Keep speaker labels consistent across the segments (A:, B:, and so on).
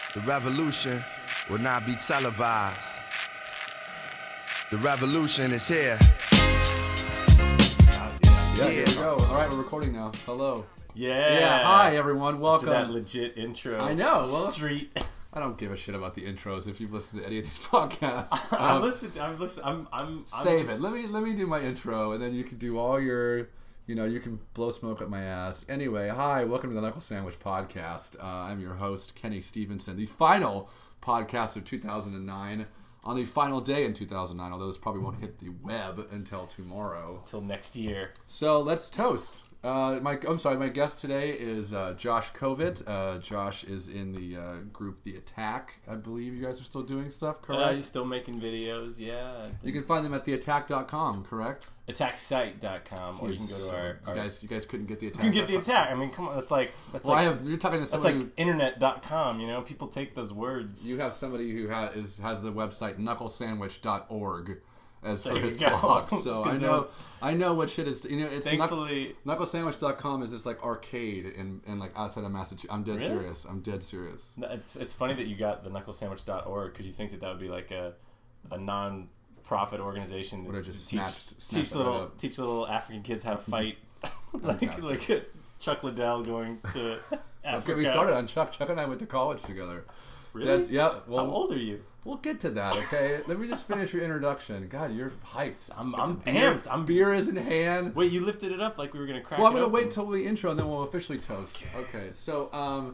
A: The revolution will not be televised. The revolution is here.
B: Yeah, here we go. All right, we're recording now. Hello.
C: Yeah.
B: Hi, everyone. Welcome.
C: That legit intro.
B: I know. Well,
C: Street.
B: I don't give a shit about the intros if you've listened to any of these podcasts.
C: I've listened. I'm
B: Save it. Let me do my intro, and then you can do all your. You can blow smoke up my ass. Anyway, hi, welcome to the Knuckle Sandwich Podcast. I'm your host, Kenny Stevenson. The final podcast of 2009. On the final day in 2009, although this probably won't hit the web until tomorrow.
C: Till next year.
B: So let's toast. My guest today is Josh Kovit. Josh is in the group The Attack. I believe you guys are still doing stuff, correct?
C: He's still making videos, yeah.
B: You can find them at theattack.com, correct?
C: Attacksite.com, or you can go to our
B: You guys couldn't get The Attack.
C: You can get The Attack. I mean, come on, you're talking to somebody
B: like
C: internet.com, people take those words.
B: You have somebody who has the website knucklesandwich.org as
C: there
B: for his
C: go.
B: blog. So I know what shit is. It's
C: thankfully
B: knucklesandwich.com is this like arcade in like outside of Massachusetts. I'm dead serious. I'm dead serious.
C: It's funny that you got the knucklesandwich.org because you think that would be like a non-profit organization that
B: just
C: teach little African kids how to fight. like Chuck Liddell going to Africa.
B: We started on Chuck. Chuck and I went to college together.
C: Really?
B: Yeah. Well,
C: how old are you?
B: We'll get to that, okay? Let me just finish your introduction. God, you're hyped.
C: I'm amped.
B: Beer is in hand.
C: Wait, you lifted it up like we were going to crack
B: Well, I'm
C: going to
B: wait till the intro, and then we'll officially toast. Okay, so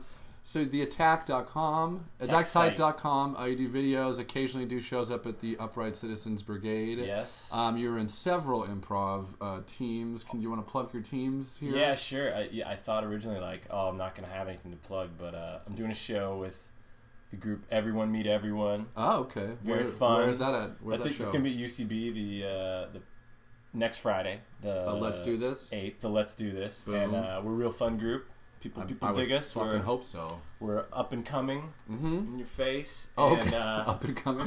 B: theattack.com, attacksite.com. You do videos, occasionally do shows up at the Upright Citizens Brigade.
C: Yes.
B: You're in several improv teams. Do you want to plug your teams here?
C: Yeah, sure. I thought originally I'm not going to have anything to plug, but I'm doing a show with the group Everyone Meet Everyone.
B: Oh, okay.
C: Very fun.
B: Where's that at? Where's that show?
C: It's going to be at UCB the next Friday.
B: Let's Do This?
C: 8th, the Let's Do This.
B: Boom.
C: And we're a real fun group. People dig us.
B: I hope so.
C: We're up and coming in your face.
B: Oh,
C: and,
B: okay. Up and coming.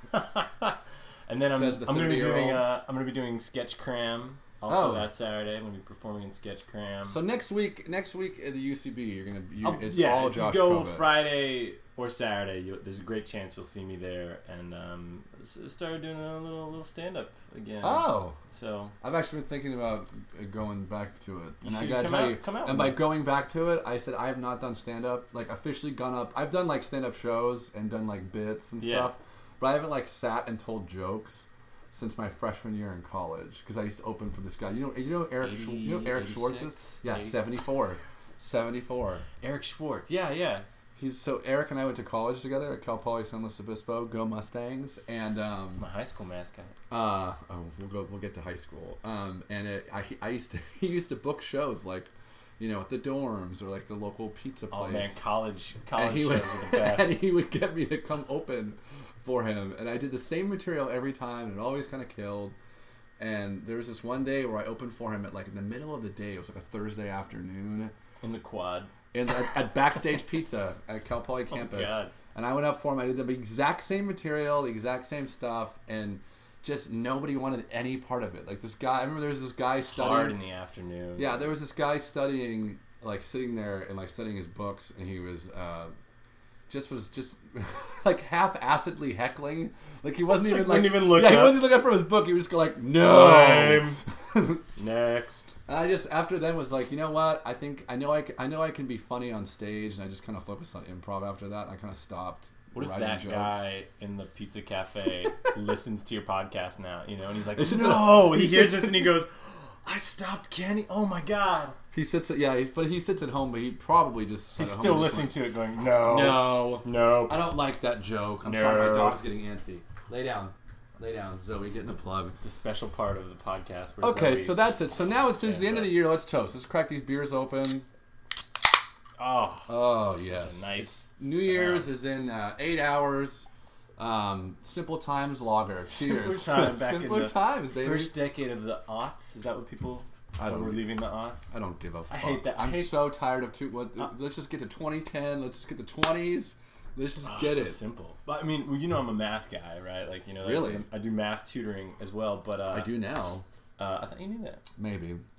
C: And then I'm going to be doing Sketch Cram. Also that Saturday, I'm going to be performing in Sketch Cram.
B: So next week at the UCB, you're going to it's
C: all
B: Josh
C: if you go
B: Kovit.
C: Friday or Saturday, there's a great chance you'll see me there, and started doing a little stand up again.
B: Oh,
C: so
B: I've actually been thinking about going back to it, and I
C: gotta
B: gotta
C: come out
B: and by going back to it, I said I have not done stand up, like officially gone up. I've done like stand up shows and done like bits and stuff, but I haven't like sat and told jokes since my freshman year in college, because I used to open for this guy. You know Eric Schwartz is? Yeah, 74.
C: Eric Schwartz. Yeah.
B: So Eric and I went to college together at Cal Poly San Luis Obispo. Go Mustangs! And
C: it's my high school mascot.
B: We'll get to high school. He used to book shows like, at the dorms or like the local pizza place.
C: Oh man, college shows are the best.
B: And he would get me to come open for him, and I did the same material every time, and it always kind of killed. And there was this one day where I opened for him at like in the middle of the day. It was like a Thursday afternoon
C: in the quad.
B: At Backstage Pizza at Cal Poly campus.
C: Oh, God. And
B: I went up for him. I did the exact same material, the exact same stuff, and just nobody wanted any part of it. Like this guy, I remember there was this guy studying.
C: Hard in the afternoon.
B: Yeah, there was this guy studying, like sitting there and like studying his books, and he was just like half-assedly heckling. Like he wasn't even
C: wouldn't even look
B: he
C: up.
B: wasn't looking up from his book. He was just like, no.
C: Next.
B: And I just after then was like, you know what? I know I can be funny on stage, and I just kind of focused on improv after that. And I kind of stopped.
C: What if that jokes. Guy in the pizza cafe listens to your podcast now? And he's like,
B: no.
C: He hears this and he goes, I stopped Kenny. Oh my God.
B: He sits at he sits at home, but he probably just
C: he's still listening to it, going, no.
B: I don't like that joke. I'm sorry, my dog's getting antsy. Lay down, Zoe. Getting the plug.
C: It's the special part of the podcast.
B: Okay, so that's it. So now it's the end of the year. Let's toast. Let's crack these beers open. Oh yes.
C: Nice.
B: New Year's is in 8 hours. Simple Times Lager. Cheers.
C: Simpler
B: times, baby.
C: First decade of the aughts. Is that what people? We're leaving the aughts.
B: I don't give a fuck.
C: I hate that.
B: I'm so tired of let's just get to 2010. Let's just get to 20s. Let's just get it.
C: Simple. But I mean, I'm a math guy, right?
B: Really?
C: I do math tutoring as well. But
B: I do now.
C: I thought you knew that.
B: Maybe.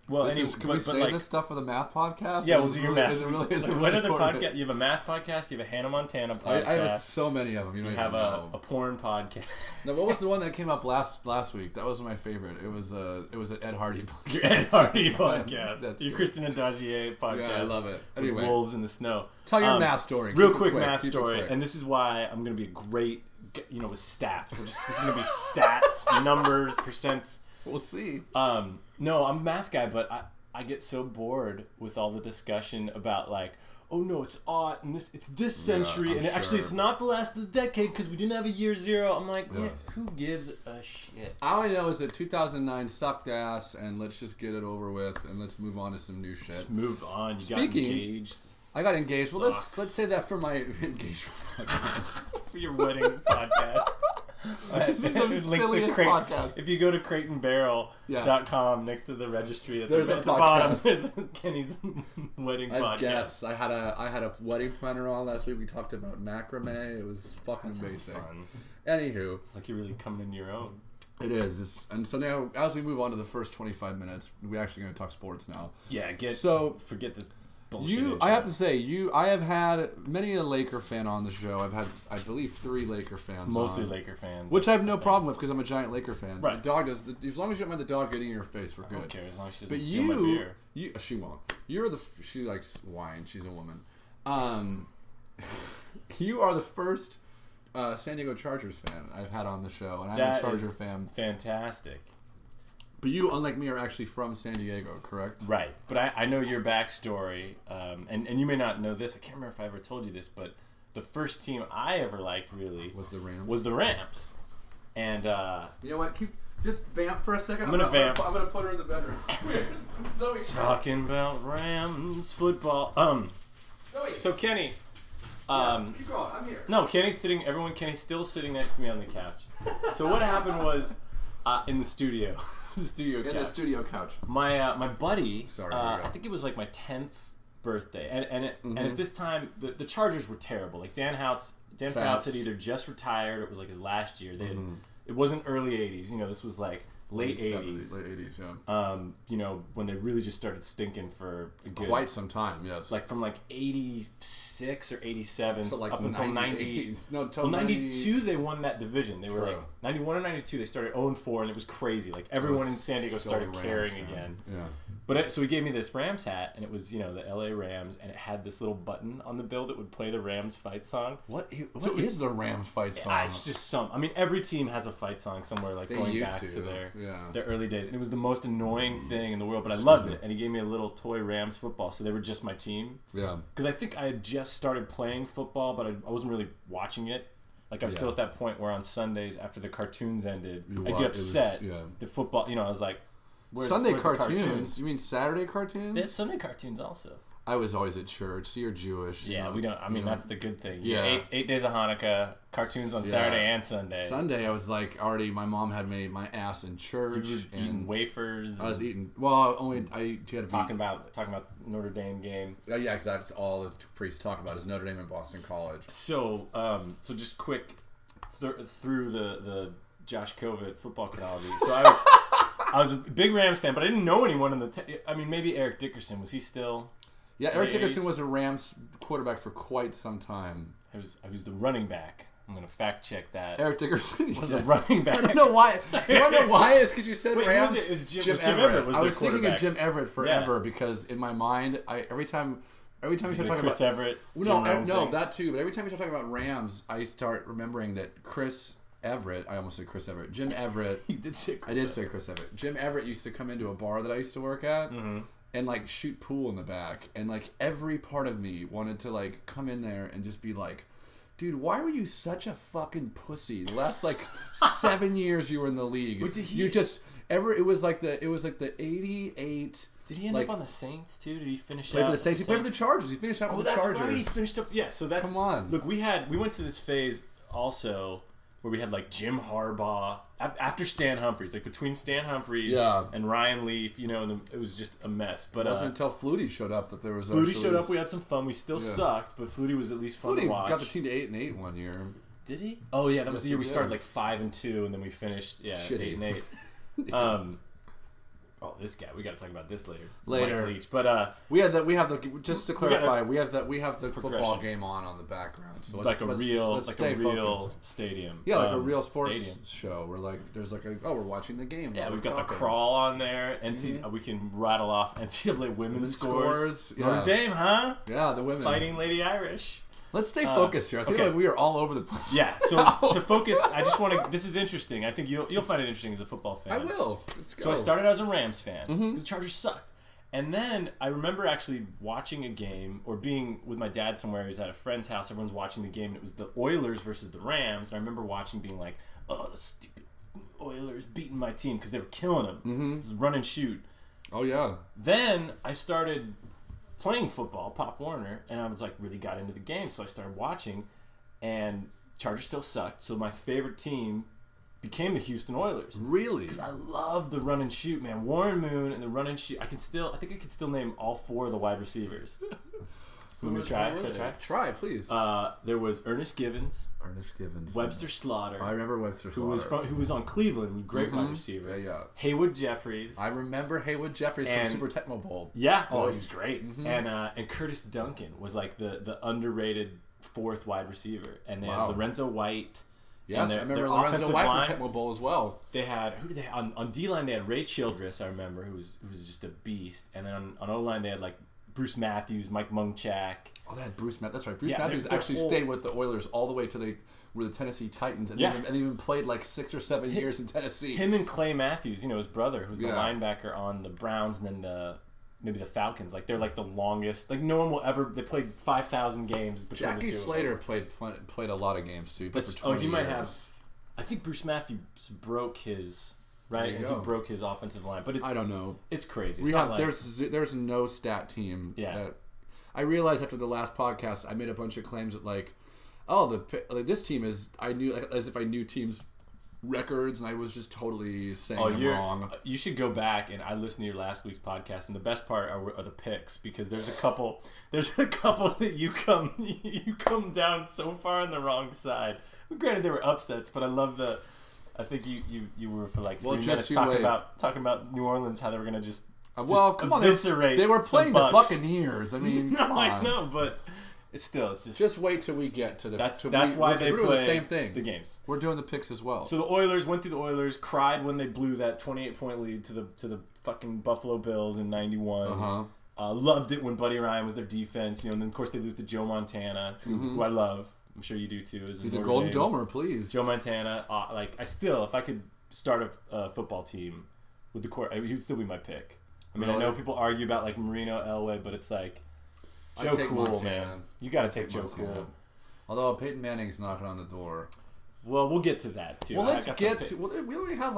C: Well,
B: can we save this stuff for the math podcast?
C: Yeah, we'll do your math.
B: Is it really
C: what other podcast? You have a math podcast. You have a Hannah Montana podcast.
B: I have so many of them. You
C: have a porn podcast.
B: No, what was the one that came up last week? That was my favorite. It was an Ed Hardy podcast.
C: Your Ed Hardy podcast. That's your Christian Andagier podcast.
B: Yeah, I love it. Anyway,
C: with wolves in the snow.
B: Tell your math story.
C: Real quick math story, and this is why I'm going to be a great, with stats. This is going to be stats, numbers, percents.
B: We'll see.
C: No, I'm a math guy, but I get so bored with all the discussion about oh no, it's odd, and it's this century, and actually it's not the last of the decade because we didn't have a year zero. I'm like, who gives a shit?
B: All I know is that 2009 sucked ass, and let's just get it over with, and let's move on to some new shit.
C: Just move on. You got engaged.
B: I got engaged. Well, let's save that for my engagement podcast.
C: For your wedding podcast.
B: This is the silliest podcast.
C: If you go to crateandbarrel.com next to the registry at
B: there's
C: at the bottom, there's Kenny's wedding podcast.
B: I had a wedding planner on last week. We talked about macrame. It was fucking amazing. Fun. Anywho,
C: it's like you're really coming into your own.
B: It is. And so now, as we move on to the first 25 minutes, we're actually going to talk sports now.
C: Yeah, forget this.
B: I have to say, I have had many a Laker fan on the show. I've had, I believe, 3 Laker fans.
C: It's mostly Laker fans,
B: which I have no problem with because I'm a giant Laker fan.
C: Right.
B: The dog does. As long as you don't mind the dog getting in your face, we're good.
C: I don't care as long as she doesn't steal my beer.
B: She won't. She likes wine. She's a woman. You are the first San Diego Chargers fan I've had on the show, and I'm a Charger fan.
C: Fantastic.
B: But you, unlike me, are actually from San Diego, correct?
C: Right. But I know your backstory, and you may not know this. I can't remember if I ever told you this, but the first team I ever liked, really,
B: was the
C: Rams. And
B: you know what? Just vamp for a second.
C: I'm gonna vamp.
B: I'm gonna put her in the bedroom. Zoe,
C: talking about Rams football. So Kenny.
B: Keep going. I'm here.
C: No, Kenny's still sitting next to me on the couch. So what happened was in the studio. The studio couch. My buddy.
B: Sorry.
C: I think it was like my 10th birthday, and at this time the Chargers were terrible. Like Dan Fouts had either just retired, or it was like his last year. It wasn't early 80s. This was like late 80s.
B: Late 80s, yeah.
C: When they really just started stinking for a good,
B: quite some time, yes.
C: Like from 86 or 87 up until 90.
B: No,
C: until 92 they won that division. They were 91 or 92 they started 0-4, and it was crazy. Like everyone in San Diego started caring again. Yeah. But so he gave me this Rams hat, and it was the LA Rams, and it had this little button on the bill that would play the Rams fight song.
B: What is the Rams fight song?
C: It's just every team has a fight song somewhere, like going back to their early days, and it was the most annoying thing in the world. But I loved it, and he gave me a little toy Rams football, so they were just my team.
B: Yeah.
C: Because I think I had just started playing football, but I wasn't really watching it. Like I was still at that point where on Sundays after the cartoons ended, I'd get upset. The football, I was like.
B: Where's cartoons? You mean Saturday cartoons?
C: There's Sunday cartoons also.
B: I was always at church. See, you're Jewish.
C: Yeah, we don't. I mean, that's the good thing. Yeah, 8 days of Hanukkah, cartoons on Saturday and Sunday.
B: Sunday, I was like already. My mom had made my ass in church.
C: You were eating wafers.
B: I was eating. Well, only I had to
C: talking about Notre Dame game.
B: Yeah, exactly. That's all the priests talk about is Notre Dame and Boston College.
C: So, so just quick through the Josh Kovic football chronology. So I was a big Rams fan, but I didn't know anyone in the. Maybe Eric Dickerson. Was he still?
B: Yeah, Eric Dickerson was a Rams quarterback for quite some time.
C: I was the running back. I'm gonna fact check that.
B: Eric Dickerson
C: was a running back.
B: I don't know why. You want to know why? It's because you said Rams.
C: It was Jim Everett.
B: I was thinking of Jim Everett forever because in my mind, every time you start talking
C: Chris
B: about
C: Everett.
B: No, that too. But every time you start talking about Rams, I start remembering that Chris Everett. I almost said Chris Everett. Jim Everett.
C: You did say Chris.
B: I did say Chris Everett. Jim Everett used to come into a bar that I used to work at and shoot pool in the back, and every part of me wanted to come in there and just be like, dude, why were you such a fucking pussy? The last 7 years you were in the league. It was like the 88.
C: Did he end up on the Saints too? Did he finish
B: out? For the Saints. He played for the Chargers. He finished out with the Chargers.
C: Right. He finished up. Yeah. So that's.
B: Come on.
C: Look, we went to this phase also where we had Jim Harbaugh after Stan Humphries, between Stan Humphries and Ryan Leaf, and it was just a mess. But
B: it wasn't until Flutie showed up that there was.
C: Flutie showed up. We had some fun. We still sucked, but Flutie was at least fun to watch.
B: Got the team to 8-8 one year.
C: Did he? Oh yeah, that was the year we started 5-2, and then we finished 8-8. Oh, this guy. We got to talk about this later.
B: Later.
C: Mike Leach. But
B: we have the just to clarify, we have the football
C: progression.
B: game on the background. So
C: let's
B: stay
C: real
B: focused.
C: stadium.
B: Yeah, like a real sports
C: stadium.
B: show. We're like, there's like we're watching the game.
C: Yeah, we've got the crawl on there. We can rattle off NCAA women's scores.
B: Yeah.
C: Notre Dame, huh?
B: Yeah, the women.
C: Fighting Lady Irish.
B: Let's stay focused here. I feel like we are all over the place.
C: Yeah, so to focus, I just want to. This is interesting. I think you'll find it interesting as a football fan.
B: I will. Let's go.
C: So I started as a Rams fan because the Chargers sucked, and then I remember actually watching a game or being with my dad somewhere. He was at a friend's house. Everyone's watching the game, and it was the Oilers versus the Rams. And I remember watching, being like, "Oh, the stupid Oilers beating my team because they were killing them. This is run and shoot."
B: Oh yeah.
C: Then I started playing football, Pop Warner, and I was like really got into the game, so I started watching, and Chargers still sucked, so my favorite team became the Houston Oilers.
B: Really?
C: Because I love the run and shoot, man. Warren Moon and the run and shoot. I think I could still name all 4 of the wide receivers. Should I try?
B: Try, please.
C: There was Ernest Givens. Webster Slaughter.
B: I remember Webster Slaughter.
C: Who was on Cleveland, great wide receiver.
B: Yeah.
C: Haywood Jeffries.
B: I remember Haywood Jeffries from Super Tecmo Bowl.
C: Yeah. Oh, he was great. And Curtis Duncan was like the underrated 4th wide receiver. And they had Lorenzo White.
B: Yes, I remember Lorenzo White from Tecmo Bowl as well.
C: They had on D line. They had Ray Childress. I remember who was just a beast. And then on O line they had like Bruce Matthews, Mike Munchak.
B: Oh, they had Bruce Matthews. That's right. Bruce Matthews actually stayed with the Oilers all the way to they were the Tennessee Titans, and even played like 6 or 7 years in Tennessee.
C: Him and Clay Matthews, his brother, who's the linebacker on the Browns, and then maybe the Falcons. Like they're like the longest. Like no one will ever. They played 5,000 games between
B: Jackie
C: the two.
B: Slater played a lot of games too. But for 20
C: he
B: years.
C: might have. I think Bruce Matthews broke his. Right, and he broke his offensive line, but I don't know. It's crazy.
B: There's no stat team.
C: Yeah.
B: That, I realized after the last podcast, I made a bunch of claims that this team is. I knew as if I knew teams' records, and I was just totally saying them wrong.
C: You should go back and I listened to your last week's podcast, and the best part are the picks because there's a couple that you come down so far on the wrong side. Granted, they were upsets, but I love the. I think you were for like 3 minutes talking about New Orleans, how they were going to just
B: come on, they were playing the Buccaneers. I mean, come on.
C: I know, but it's
B: just wait till we get to the.
C: That's why they play
B: the same thing.
C: The games.
B: We're doing the picks as well.
C: So the Oilers went through the Oilers, cried when they blew that 28-point lead to the fucking Buffalo Bills in '91. Loved it when Buddy Ryan was their defense. And then of course they lose to Joe Montana, who I love. I'm sure you do too.
B: He's a Golden Domer, please.
C: Joe Montana. If I could start a football team with the core, he would still be my pick. I mean, really? I know people argue about like Marino, Elway, but it's like Joe Cool,
B: Montana.
C: Man. You got to take Joe Cool.
B: Although Peyton Manning's knocking on the door.
C: Well, we'll get to that too.
B: Well, let's get to. We only have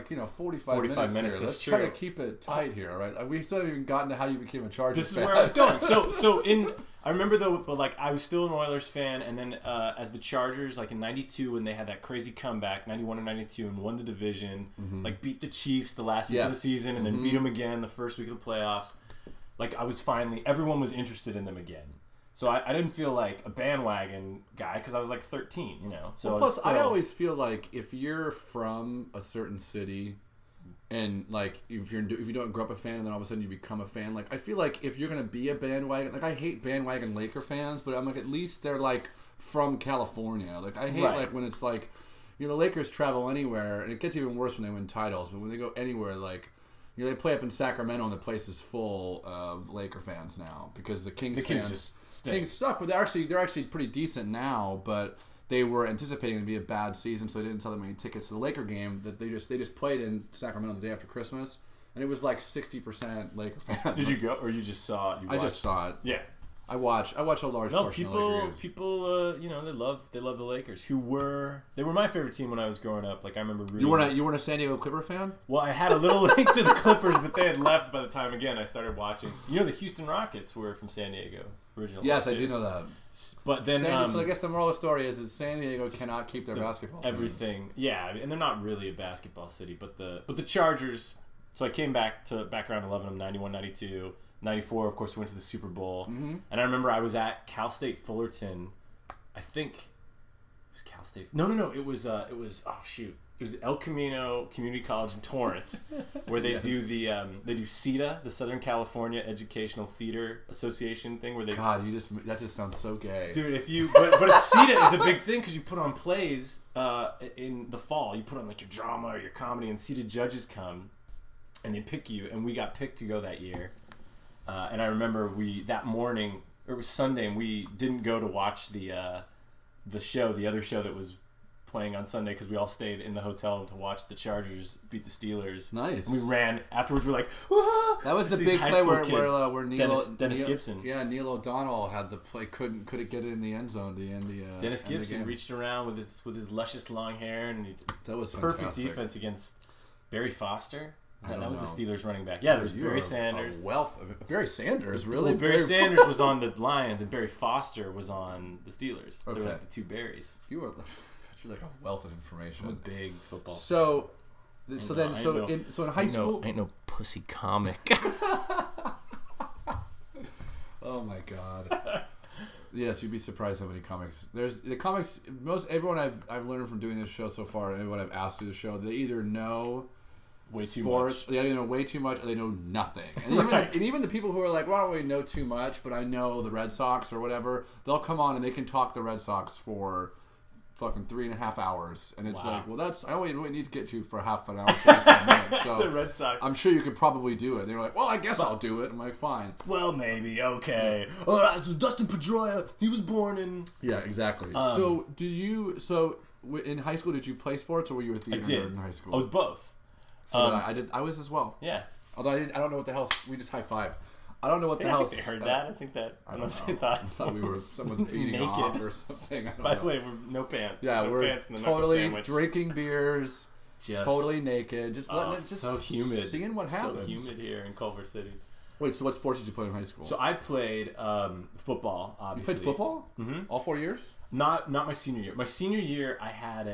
B: 45 minutes here. Let's try to keep it tight here, right? We still haven't even gotten to how you became a Chargers
C: This is
B: fan.
C: where I was going. I remember though, but like I was still an Oilers fan, and then as the Chargers, like in '92 when they had that crazy comeback, '91 and '92, and won the division, like beat the Chiefs the last week of the season, and then beat them again the first week of the playoffs. Like I was everyone was interested in them again. So I didn't feel like a bandwagon guy because I was like 13, So
B: plus, I always feel like if you're from a certain city, and like if you don't grow up a fan and then all of a sudden you become a fan, like I feel like if you're gonna be a bandwagon, like I hate bandwagon Laker fans, but I'm like at least they're like from California. Like I hate like when it's like, the Lakers travel anywhere, and it gets even worse when they win titles. But when they go anywhere, like. They play up in Sacramento and the place is full of Laker fans now because the Kings
C: just stink.
B: Kings suck, but they're actually pretty decent now. But they were anticipating it to be a bad season, so they didn't sell them any tickets to the Laker game. That they just played in Sacramento the day after Christmas, and it was like 60% Laker fans.
C: Did you go or you just saw it?
B: I just saw it.
C: Yeah.
B: I watch a large portion of Laker games.
C: People, they love the Lakers. They were my favorite team when I was growing up. Like I remember rooting.
B: You weren't a San Diego Clipper fan?
C: Well, I had a little link to the Clippers, but they had left by the time I started watching. The Houston Rockets were from San Diego originally.
B: Yes, I do know that.
C: But then,
B: so I guess the moral of the story is that San Diego cannot keep their basketball teams.
C: Everything, yeah, and they're not really a basketball city. But the Chargers. So I came back around 11 of 91, 92. 94, of course, we went to the Super Bowl. And I remember I was at Cal State Fullerton, I think was Cal State. No. It was oh shoot. It was El Camino Community College in Torrance, where they do they do CETA, the Southern California Educational Theater Association thing, where they.
B: God, that just sounds so gay,
C: dude. But CETA is a big thing because you put on plays in the fall. You put on like your drama or your comedy, and CETA judges come, and they pick you. And we got picked to go that year, and I remember that morning. It was Sunday, and we didn't go to watch the show, the other show that was playing on Sunday, because we all stayed in the hotel to watch the Chargers beat the Steelers.
B: Nice.
C: And we ran afterwards. We're like, ah!
B: That was the big play where Neil
C: Dennis Gibson.
B: Yeah, Neil O'Donnell had the play. Couldn't get it in the end zone.
C: Dennis Gibson reached around with his luscious long hair, and
B: that was
C: perfect
B: fantastic.
C: defense against Barry Foster. That was
B: know.
C: the Steelers running back. Yeah, there was Barry Sanders.
B: A wealth of Barry Sanders, really?
C: Well, Barry Sanders was on the Lions, and Barry Foster was on the Steelers. So they were like the two Barrys.
B: You're like a wealth of information.
C: I'm a big football.
B: So in high school,
C: ain't no pussy comic.
B: Oh my god. Yes, you'd be surprised how many comics. There's the comics. Everyone I've learned from doing this show so far, and everyone I've asked to do the show, they either know
C: way too
B: sports,
C: much.
B: They either know way too much, or they know nothing. And even the people who are like, well, I don't really know too much, but I know the Red Sox or whatever, they'll come on and they can talk the Red Sox for fucking 3.5 hours, and it's like, well, I only really need to get you for half an hour, 45 minutes. So
C: the Red Sox.
B: I'm sure you could probably do it. They're like, well, I guess I'll do it. I'm like, fine.
C: Well, maybe, okay. Oh, so Dustin Pedroia, he was born in.
B: Yeah, exactly. So in high school, did you play sports, or were you a theater nerd in high school?
C: I was both.
B: So I did. I was as well.
C: Yeah.
B: Although I don't know what the hell. We just high fived. I don't know what the hell.
C: I think they heard that. I think that. Unless they
B: I thought we were someone beating
C: naked
B: off or something.
C: By the way, we're no pants.
B: Yeah,
C: no
B: we're
C: pants in the
B: totally drinking beers, totally naked, just letting it just
C: so humid,
B: seeing what happens.
C: So humid here in Culver City.
B: Wait, so what sports did you play in high school?
C: So I played football. Obviously,
B: you played football?
C: Mm-hmm.
B: All 4 years?
C: Not my senior year. My senior year, I had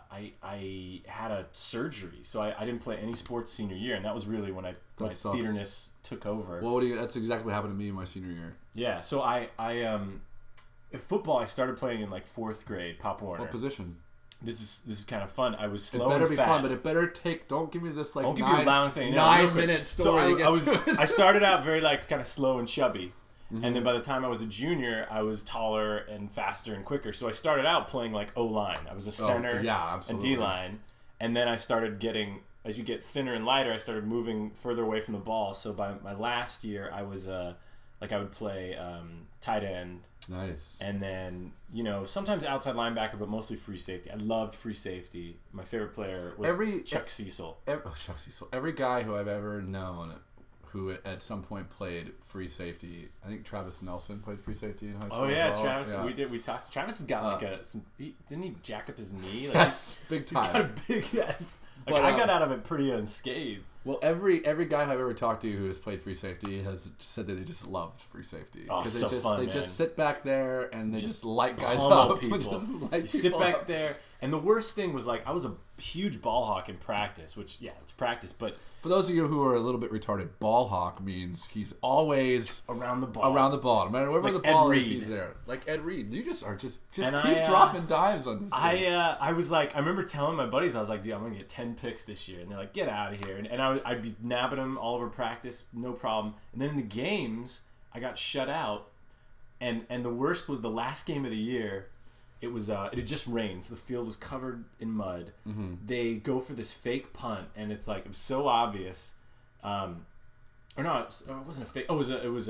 C: I had a surgery, so I didn't play any sports senior year, and that was really when my theaterness took over.
B: Well, that's exactly what happened to me in my senior year.
C: Yeah, so I football I started playing in like 4th grade. Pop Warner.
B: What position?
C: This is kind of fun. I was slow.
B: It better
C: and
B: be
C: fat.
B: fun, but it better take. Don't give me this like.
C: Don't give me a long thing.
B: 9-minute story.
C: So I started out very like kind of slow and chubby, and then by the time I was a junior, I was taller and faster and quicker. So I started out playing like O-line. I was a center and D-line, and then I started getting. As you get thinner and lighter, I started moving further away from the ball. So by my last year, I was I would play tight end. Nice. And then, sometimes outside linebacker, but mostly free safety. I loved free safety. My favorite player was Chuck Cecil.
B: Chuck Cecil. Every guy who I've ever known who at some point played free safety. I think Travis Nelson played free safety in high school.
C: Oh yeah,
B: as well.
C: Travis. Yeah. We talked. Travis has got didn't he jack up his knee? Like
B: big time.
C: He's got a big ass. But I got out of it pretty unscathed.
B: Well, every guy I've ever talked to who has played free safety has said that they just loved free safety
C: because
B: they just sit back there and they just light guys
C: up.
B: People.
C: You sit back there, and the worst thing was I was a huge ball hawk in practice, which it's practice, but
B: for those of you who are a little bit retarded, ball hawk means he's always
C: around the ball.
B: No matter wherever the ball is, he's there. Like Ed Reed, you just keep dropping dimes on this.
C: I was like, I remember telling my buddies, I was like, dude, I'm gonna get 10 picks this year, and they're like, get out of here, and I'd be nabbing them all over practice, no problem. And then in the games, I got shut out, and the worst was the last game of the year. It was it had just rained, so the field was covered in mud. Mm-hmm. They go for this fake punt, and it's like it was so obvious. Or no, it wasn't a fake. Oh, it was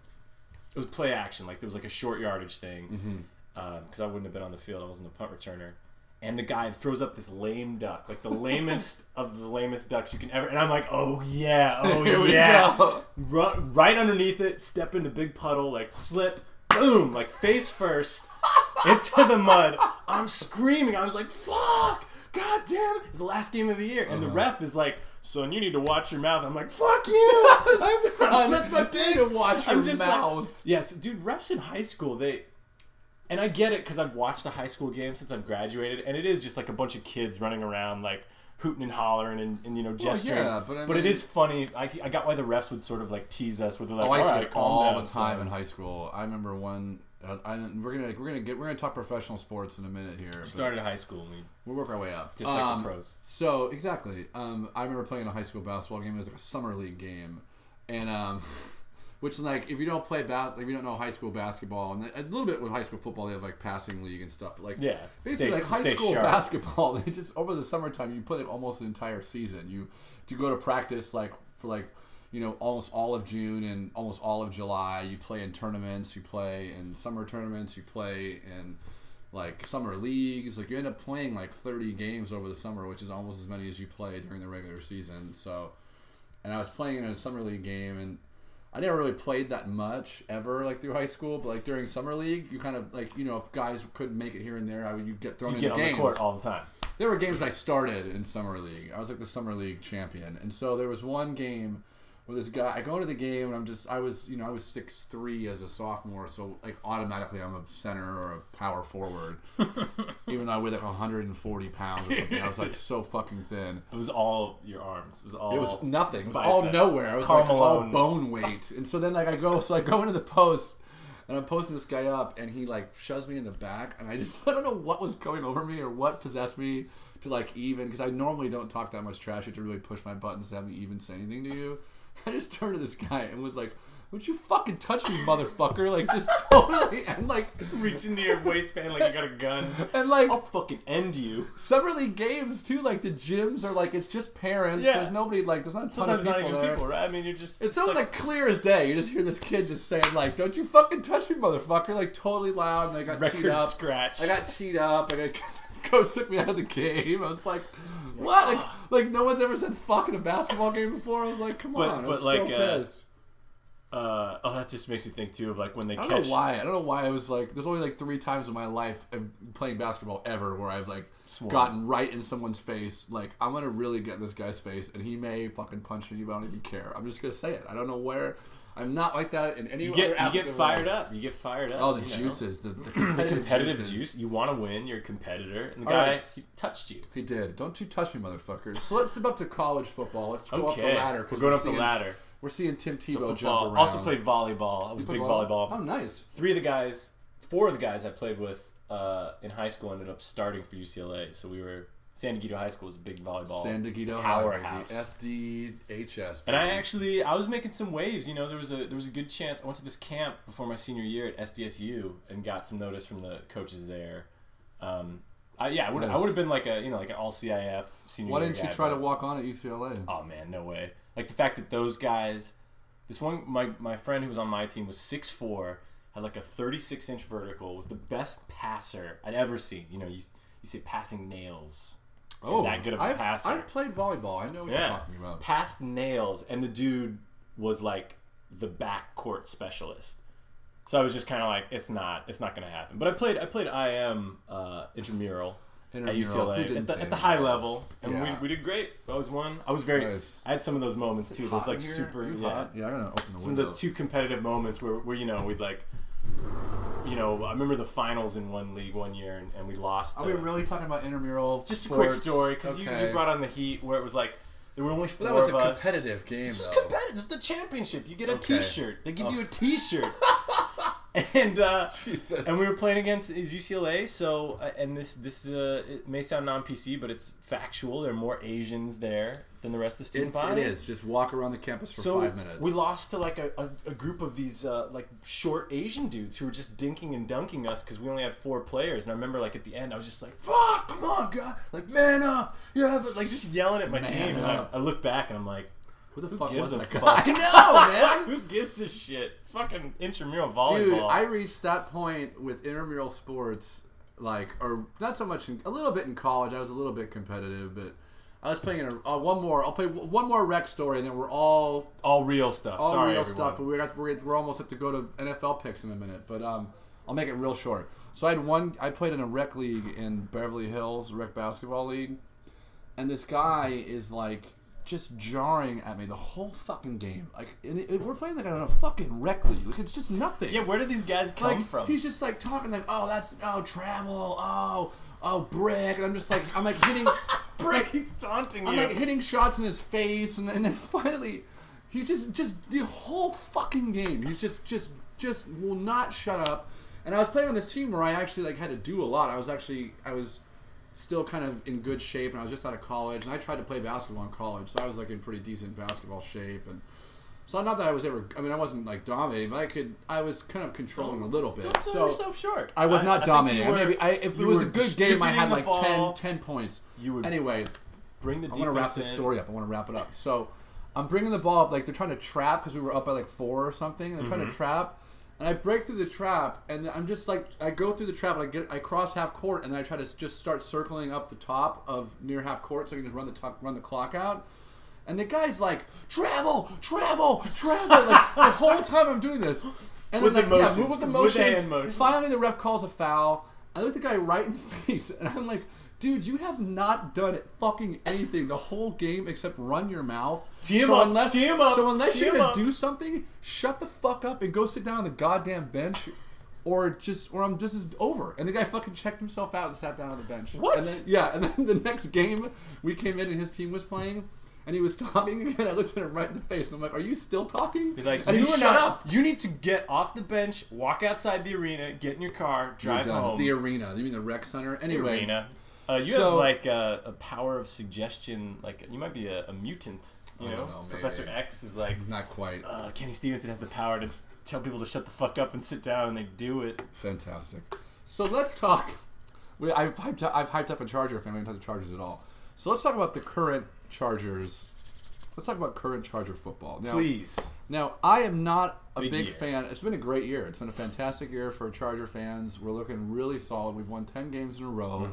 C: play action. Like there was like a short yardage thing. Because I wouldn't have been on the field. I wasn't a punt returner. And the guy throws up this lame duck, like the lamest of the lamest ducks you can ever. And I'm like, oh yeah. Right underneath it, step into big puddle, like slip, boom, like face first into the mud. I'm screaming. I was like, fuck, god damn it. It's the last game of the year. And the ref is like, son, you need to watch your mouth. I'm like, fuck you.
B: That's my big to watch your mouth.
C: Like, yes, dude, refs in high school, and I get it because I've watched a high school game since I've graduated, and it is just like a bunch of kids running around like hooting and hollering and you know, gesturing.
B: Well, yeah, but
C: it is funny. I got why the refs would sort of like tease us with like,
B: I used to
C: all
B: get
C: right,
B: all
C: down,
B: the time
C: son.
B: in high school. I remember one. We're gonna talk professional sports in a minute here.
C: We started high school.
B: We'll work our way up,
C: just like the pros.
B: So exactly, I remember playing a high school basketball game. It was like a summer league game, and which like if you don't play if you don't know high school basketball, and a little bit with high school football, they have like passing league and stuff. But, like basically like high school basketball, they just over the summertime you play like almost an entire season. You go to practice like for like. You know, almost all of June and almost all of July. You play in tournaments. You play in summer tournaments. You play in like summer leagues. Like you end up playing like 30 games over the summer, which is almost as many as you play during the regular season. So, and I was playing in a summer league game, and I never really played that much ever like through high school. But like during summer league, you kind of like if guys couldn't make it here and there, you'd get thrown into games.
C: You get on the court all the time.
B: There were games I started in summer league. I was like the summer league champion, and so there was one game. Where this guy, I go into the game and I was 6'3" as a sophomore, so like automatically I'm a center or a power forward, even though I weighed like 140 pounds or something. I was like so fucking thin.
C: It was all your arms. It was
B: nothing. It was
C: bicep.
B: all nowhere. I was
C: Karl
B: like
C: Malone.
B: all bone weight. And so then like I go into the post. And I'm posting this guy up, and he like shoves me in the back, and I don't know what was going over me or what possessed me to like even, because I normally don't talk that much trash. You have to really push my buttons to have me even say anything to you. I just turned to this guy and was like, "Don't you fucking touch me, motherfucker!" Like just totally, and like
C: reach into your waistband like you got a gun,
B: and like
C: I'll fucking end you.
B: Summer league games too, like the gyms are like it's just parents. Yeah. There's nobody like there's not a ton
C: sometimes
B: of people
C: not even
B: there.
C: people, right? I mean, you're just
B: it sounds like clear as day. You just hear this kid just saying like, "Don't you fucking touch me, motherfucker!" Like totally loud, and I got teed up.
C: Scratch.
B: I got teed up. Like coach took me out of the game. I was like. What? Like no one's ever said fuck in a basketball game before. I was like, come on. I was so pissed.
C: That just makes me think too of like when they catch.
B: I don't know why I was like. There's only like 3 times in my life playing basketball ever where I've like gotten right in someone's face. Like I'm gonna really get in this guy's face, and he may fucking punch me, but I don't even care. I'm just gonna say it. I don't know where. I'm not like that in any other aspect.
C: You get fired up. You get fired up.
B: Oh, the juices, the
C: competitive juice. You want to win. You're a competitor, and the guy touched you.
B: He did. Don't you touch me, motherfuckers. So let's step up to college football. Let's go up the ladder.
C: We're going up the ladder.
B: We're seeing Tim Tebow jump around.
C: Also played volleyball. I was a big volleyball.
B: Oh, nice.
C: 4 of the guys I played with in high school ended up starting for UCLA. So we were. San Diego High School is a big volleyball powerhouse.
B: SDHS.
C: And I was making some waves. You know, there was a good chance. I went to this camp before my senior year at SDSU and got some notice from the coaches there. I would have been like an all CIF senior.
B: Why didn't you try to walk on at UCLA?
C: Oh man, no way. Like the fact that those guys, this one, my friend who was on my team was 6'4", had like a 36-inch vertical, was the best passer I'd ever seen. You know, you say passing nails. That good of a passer.
B: I've played volleyball. I know what you're talking about.
C: Passed nails, and the dude was like the backcourt specialist. So I was just kind of like, it's not going to happen. But I played IM intramural at UCLA at the high level, and we did great. I was one. I was very. Nice. I had some of those moments too. Those like super.
B: Yeah, I'm gonna open the window.
C: Some of the 2 competitive moments where we'd like. I remember the finals in one league one year, and we lost.
B: Are we really talking about intramural?
C: Just sports? A quick story, because you brought on the Heat, where it was like there were only 4 of us.
B: That was a competitive game.
C: This was competitive. This is the championship. You get a T-shirt. They give you a T-shirt. And we were playing against UCLA. So and this it may sound non-PC, but it's factual. There are more Asians there than the rest of the student body.
B: It is. Just walk around the campus for 5 minutes.
C: We lost to like a group of these like short Asian dudes who were just dinking and dunking us because we only had 4 players. And I remember like at the end I was just like, "Fuck, come on, guys! Like man up! Yeah!" Like just yelling at my team. And I look back and I'm like,
B: who the fuck was that guy?
C: I know, man. Who gives a shit? It's fucking intramural volleyball.
B: Dude, I reached that point with intramural sports, or not so much, a little bit in college. I was a little bit competitive, but I was playing in one more. I'll play one more rec story, and then we're all
C: real stuff.
B: Stuff. But we're almost have to go to NFL picks in a minute, but I'll make it real short. So I played in a rec league in Beverly Hills, rec basketball league, and this guy is like just jarring at me the whole fucking game. Like, we're playing like on a fucking rec league. Like, it's just nothing.
C: Yeah, where did these guys come from?
B: He's just like talking like, travel, brick, and I'm like hitting
C: prick. He's taunting you.
B: I'm like hitting shots in his face, and then finally, he just the whole fucking game. He's just will not shut up. And I was playing on this team where I actually like had to do a lot. I was still kind of in good shape, and I was just out of college, and I tried to play basketball in college, so I was like in pretty decent basketball shape. And so not that I was ever, I mean, I wasn't like dominating, but I was kind of controlling a little bit.
C: Don't sell yourself short.
B: I was not dominating. If it was a good game, I had like
C: ball,
B: 10 points.
C: Anyway, bring the defense
B: I want to wrap this story up. I want to wrap it up. So I'm bringing the ball up, like they're trying to trap because we were up by like 4 or something. They're trying to trap. And I break through the trap, and I'm just like, I go through the trap, and I cross half court, and then I try to just start circling up the top of near half court so I can just run the clock out. And the guy's like, travel! Like, the whole time I'm doing this. And
C: with
B: then,
C: the motions.
B: Move with the motions. Finally, the ref calls a foul. I look the guy right in the face, and I'm like, dude, you have not done fucking anything the whole game except run your mouth.
C: Tee him up.
B: Unless you're going to do something, shut the fuck up and go sit down on the goddamn bench, or this is over. And the guy fucking checked himself out and sat down on the bench.
C: What?
B: And then the next game, we came in and his team was playing, and he was talking again. I looked at him right in the face, and I'm like, are you still talking?
C: He's like,
B: and he shut up.
C: You need to get off the bench, walk outside the arena, get in your car, drive home.
B: The arena. You mean the rec center? Anyway.
C: The arena. You have like a power of suggestion. Like you might be a mutant. You know, Professor X is like
B: not quite.
C: Kenny Stevenson has the power to tell people to shut the fuck up and sit down, and they do it.
B: Fantastic. So let's talk. I've hyped up a Charger fan. We haven't talked the Chargers at all. So let's talk about the current Chargers. Let's talk about current Charger football. Now,
C: please.
B: Now, I am not a big
C: year.
B: fan. It's been a great year. It's been a fantastic year for Charger fans. We're looking really solid. We've won 10 games in a row.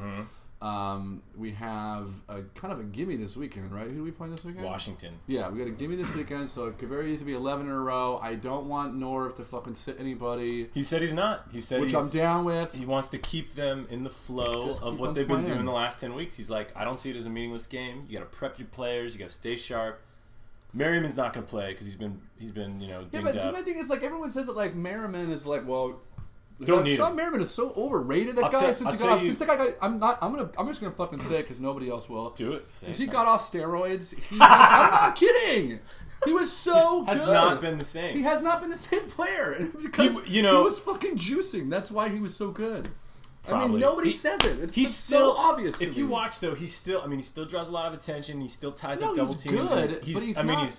B: We have a kind of a gimme this weekend, right? Who do we play this weekend?
C: Washington.
B: Yeah, we got a gimme this weekend, so it could very easily be 11 in a row. I don't want Norv to fucking sit anybody.
C: He said he's not. He said
B: which I'm down with.
C: He wants to keep them in the flow of what they've been doing the last 10 weeks. He's like, I don't see it as a meaningless game. You got to prep your players. You got to stay sharp. Merriman's not going to play because he's been dinged up.
B: Yeah, but my thing is like everyone says that like Merriman is like
C: don't need
B: Sean Merriman is so overrated. That guy since he got off. Since that guy, I'm just gonna fucking say it because nobody else will.
C: Do it.
B: Since he got off steroids, I'm not kidding. He was so good.
C: Has not been the same.
B: He has not been the same player because he was fucking juicing. That's why he was so good. Probably. I mean, nobody says it. He's still so obvious.
C: If you watch though, he still draws a lot of attention. He still ties up double teams.
B: Good, he's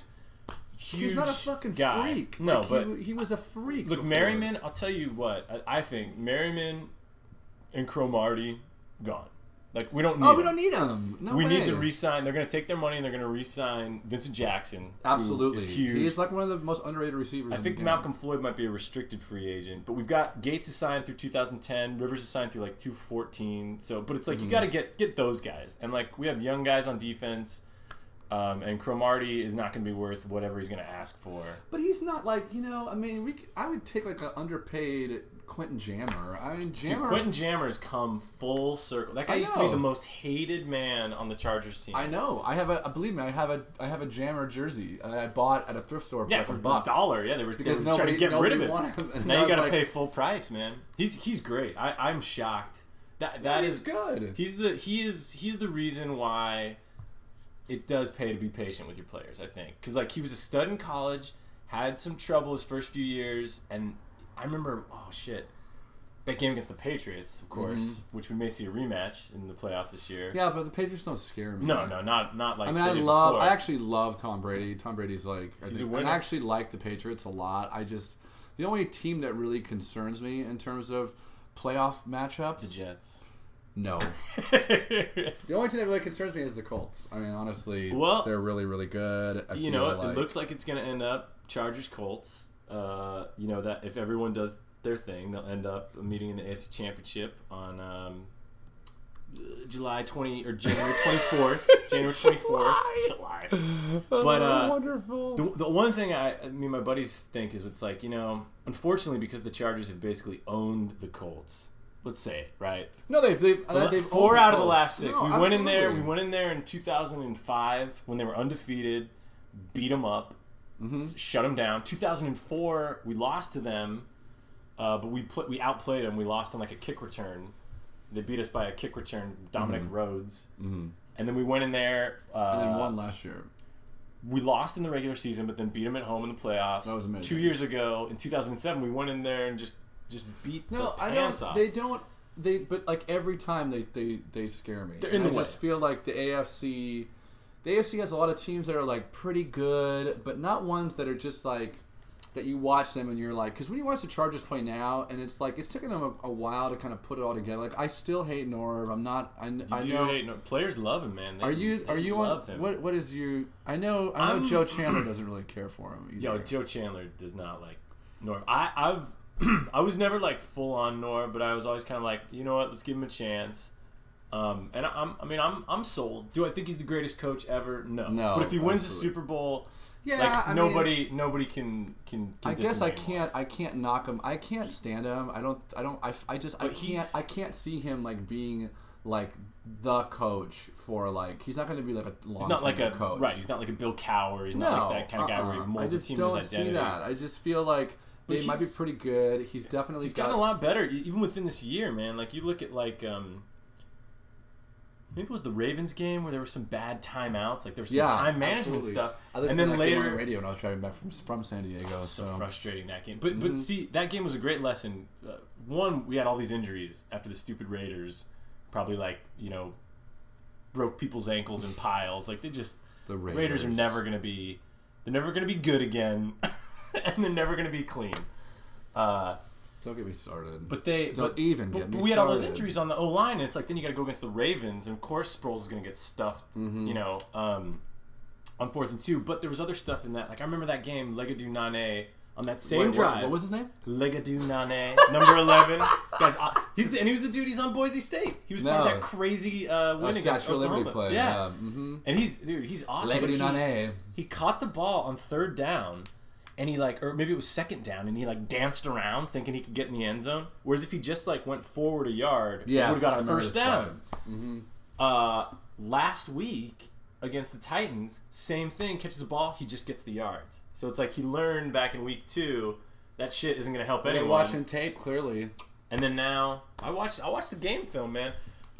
C: huge.
B: He's not a fucking
C: guy.
B: Freak.
C: No,
B: but he was a freak.
C: Look, Merriman. I'll tell you what. I think Merriman and Cromartie gone. Like we don't need.
B: We don't need him. No
C: we
B: way.
C: need to re-sign. They're going to take their money and they're going to re-sign Vincent Jackson.
B: Absolutely,
C: who is huge.
B: He's like one of the most underrated receivers.
C: I think Malcolm Floyd might be a restricted free agent, but we've got Gates is signed through 2010. Rivers is signed through like 2014. So, but it's like you got to get those guys, and like we have young guys on defense. And Cromartie is not going to be worth whatever he's going to ask for.
B: But he's not like, I mean, I would take like an underpaid Quentin Jammer. I mean,
C: Dude, Quentin Jammer has come full circle. That guy used to be the most hated man on the Chargers team.
B: I know. Believe me, I have a Jammer jersey I bought at a thrift store for
C: for $1. Yeah, they were trying to get rid of it. Now you got to pay full price, man. He's great. I'm shocked. That is
B: good.
C: He's the reason why it does pay to be patient with your players, I think. Because, like, he was a stud in college, had some trouble his first few years, and I remember, that game against the Patriots, of course, which we may see a rematch in the playoffs this year.
B: Yeah, but the Patriots don't scare me.
C: No, not like
B: I mean, I actually love Tom Brady. Tom Brady's like, I actually like the Patriots a lot. The only team that really concerns me in terms of playoff matchups.
C: The Jets.
B: No. The only team that really concerns me is the Colts. I mean, honestly, they're really, really good.
C: It looks like it's going to end up Chargers-Colts. That if everyone does their thing, they'll end up meeting in the AFC Championship on July 20 or January 24th. January 24th. July. But
B: wonderful.
C: The one thing my buddies think is it's like, unfortunately because the Chargers have basically owned the Colts. Let's say it, right?
B: No, they've
C: 4 out of the last 6.
B: No,
C: we went in there in 2005 when they were undefeated, beat them up, shut them down. 2004 we lost to them, but we outplayed them. We lost on like a kick return. They beat us by a kick return. Dominic Rhodes, and And then we went in there.
B: And then won last year.
C: We lost in the regular season, but then beat them at home in the playoffs.
B: That was amazing.
C: 2 years ago, in 2007, we went in there and just beat the pants off.
B: They don't. But like every time they scare me.
C: They're in the way.
B: I just feel like the AFC has a lot of teams that are like pretty good, but not ones that are just like that you watch them and you're like, because when you watch the Chargers play now, and it's like it's taken them a while to kind of put it all together. Like I still hate Norv. I'm not. I know
C: hate Norv. Players love him, man.
B: Are you
C: love
B: on?
C: him.
B: What is you? I know Joe Chandler doesn't really care for him either.
C: Yo, Joe Chandler does not like Norv. I was never like full on Norv, but I was always kind of like, you know what? Let's give him a chance. And I'm sold. Do I think he's the greatest coach ever? No. But if he wins the Super Bowl. Yeah, like nobody can.
B: I guess I can't knock him. I can't stand him. I can't see him like being like the coach for like he's not going to be like a long.
C: He's not like a
B: coach.
C: Right. He's not like a Bill Cowher. He's not like that kind of guy where he molds a team to his identity.
B: I just don't see that. I just feel like they might be pretty good. He's gotten
C: a lot better even within this year, man. Like you look at like. Maybe it was the Ravens game where there were some bad timeouts. Like there was some time management stuff.
B: And then later on the radio when I was driving back from San Diego.
C: So frustrating that game. But see, that game was a great lesson. One, we had all these injuries after the stupid Raiders. Probably broke people's ankles in piles. Like the Raiders are never gonna be good again, and they're never gonna be clean.
B: Don't get me started.
C: But
B: we
C: had all those injuries on the O-line, and it's like then you got to go against the Ravens, and of course Sproles is going to get stuffed, on 4th and 2. But there was other stuff in that. Like I remember that game, Legadou Nane on that same drive.
B: What was his name?
C: Legadou Nane, number 11. Guys, he was the dude. He's on Boise State. He was part of that crazy win against Oklahoma.
B: Play.
C: Yeah. And he's awesome.
B: Legadou Nane.
C: He caught the ball on 3rd down. And he or maybe it was 2nd down, and he danced around thinking he could get in the end zone. Whereas if he just went forward a yard, he would have got a 1st down. Mm-hmm. Last week against the Titans, same thing. Catches the ball, he just gets the yards. So it's like he learned back in week 2 that shit isn't going to help anyone.
B: Watching tape clearly,
C: and then now I watched the game film, man.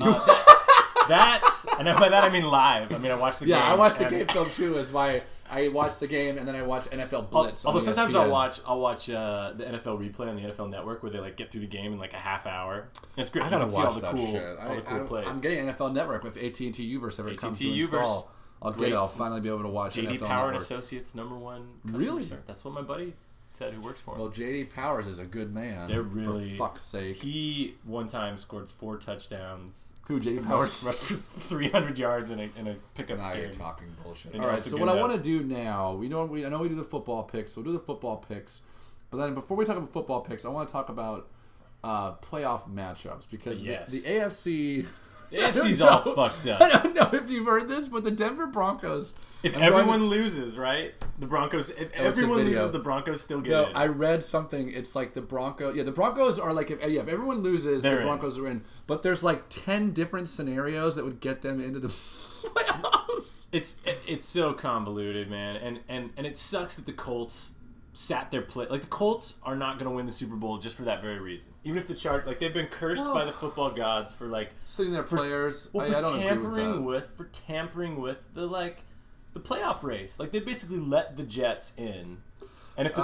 C: And by that I mean live. I mean I watched the game.
B: Yeah, I watched the game film too. I watched the game and then I watched NFL Blitz.
C: Although sometimes I'll watch the NFL replay on the NFL Network where they get through the game in a half hour. It's great.
B: I gotta watch that
C: shit. All the cool plays.
B: I'm getting NFL Network with AT&T Uverse ever comes to install. I'll get it. I'll finally be able to watch
C: JD
B: NFL
C: Power
B: Network.
C: and Associates #1 customer
B: Really?
C: service. That's what my buddy said who works for him.
B: Well, JD Powers is a good man.
C: They're really,
B: for fuck's sake.
C: He one time scored 4 touchdowns.
B: Who, JD Powers?
C: Rushed for 300 yards in a pickup
B: now
C: game.
B: You're talking bullshit. All right, so what I want to do now, I know we do the football picks. We'll do the football picks, but then before we talk about football picks, I want to talk about playoff matchups because the AFC.
C: The AFC's all fucked up.
B: I don't know if you've heard this, but the Denver Broncos.
C: If everyone loses, right? The Broncos. If everyone loses, the Broncos still get in.
B: I read something. It's like the Broncos. Yeah, the Broncos are like if everyone loses, the Broncos are in. But there's 10 different scenarios that would get them into the playoffs.
C: It's so convoluted, man, and it sucks that the Colts sat their play. The Colts are not going to win the Super Bowl just for that very reason. Even if the chart, they've been cursed by the football gods for
B: sitting their players.
C: For tampering with the playoff race. They basically let the Jets in. And if the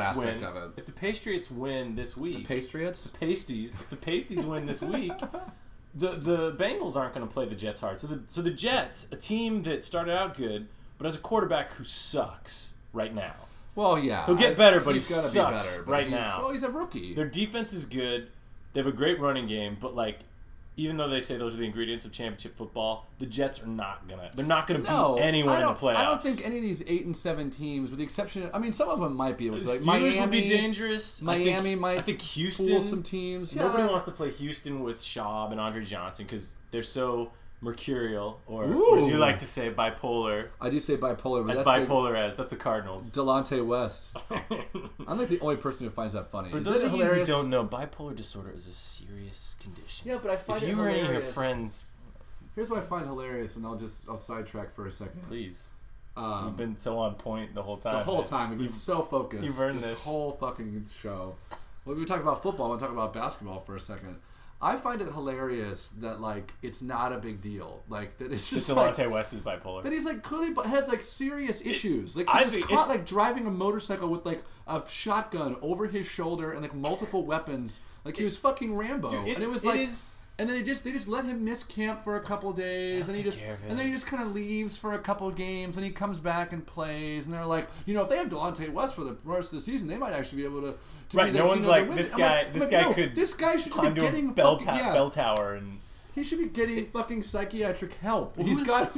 C: Patriots win this week,
B: the Patriots,
C: if the Pasties win this week, the Bengals aren't going to play the Jets hard. So the Jets, a team that started out good, but has a quarterback who sucks right now.
B: Well, yeah.
C: He'll get better, but he
B: sucks
C: be better, right now.
B: Well, he's a rookie.
C: Their defense is good. They have a great running game, but even though they say those are the ingredients of championship football, the Jets are not gonna. They're not gonna beat anyone in the playoffs.
B: I don't think any of these 8-7 teams, with the exception of, some of them might be able to.
C: Steelers
B: Miami
C: would be dangerous.
B: Miami might.
C: I think Houston.
B: Fool some teams.
C: Nobody wants to play Houston with Schaub and Andre Johnson because they're so mercurial, or as you like to say, bipolar.
B: I do say bipolar, but
C: that's the Cardinals.
B: Delonte West. I'm the only person who finds that funny.
C: For those of you who don't know, bipolar disorder is a serious condition.
B: Yeah, but I find
C: it hilarious. If you or any of your friends...
B: Here's what I find hilarious, and I'll sidetrack for a second.
C: Please. You've been so on point the whole time.
B: The whole time. We've been so focused.
C: You've earned this
B: whole fucking show. Well, we talked about football. I want to talk about basketball for a second. I find it hilarious that like it's not a big deal. Like that it's just
C: Delonte West is bipolar.
B: That he's like clearly has like serious issues. Like he was caught like driving a motorcycle with like a shotgun over his shoulder and like multiple weapons. Like he was fucking Rambo.
C: Dude,
B: and it was like. And then they just let him miss camp for a couple days, and then he just kind of leaves for a couple games, and he comes back and plays, and they're like, if they have Delonte West for the rest of the season, they might actually be able to
C: right. No one's like this guy.
B: This guy should
C: climb
B: be getting
C: bell tower and.
B: He should be getting fucking psychiatric help. He's got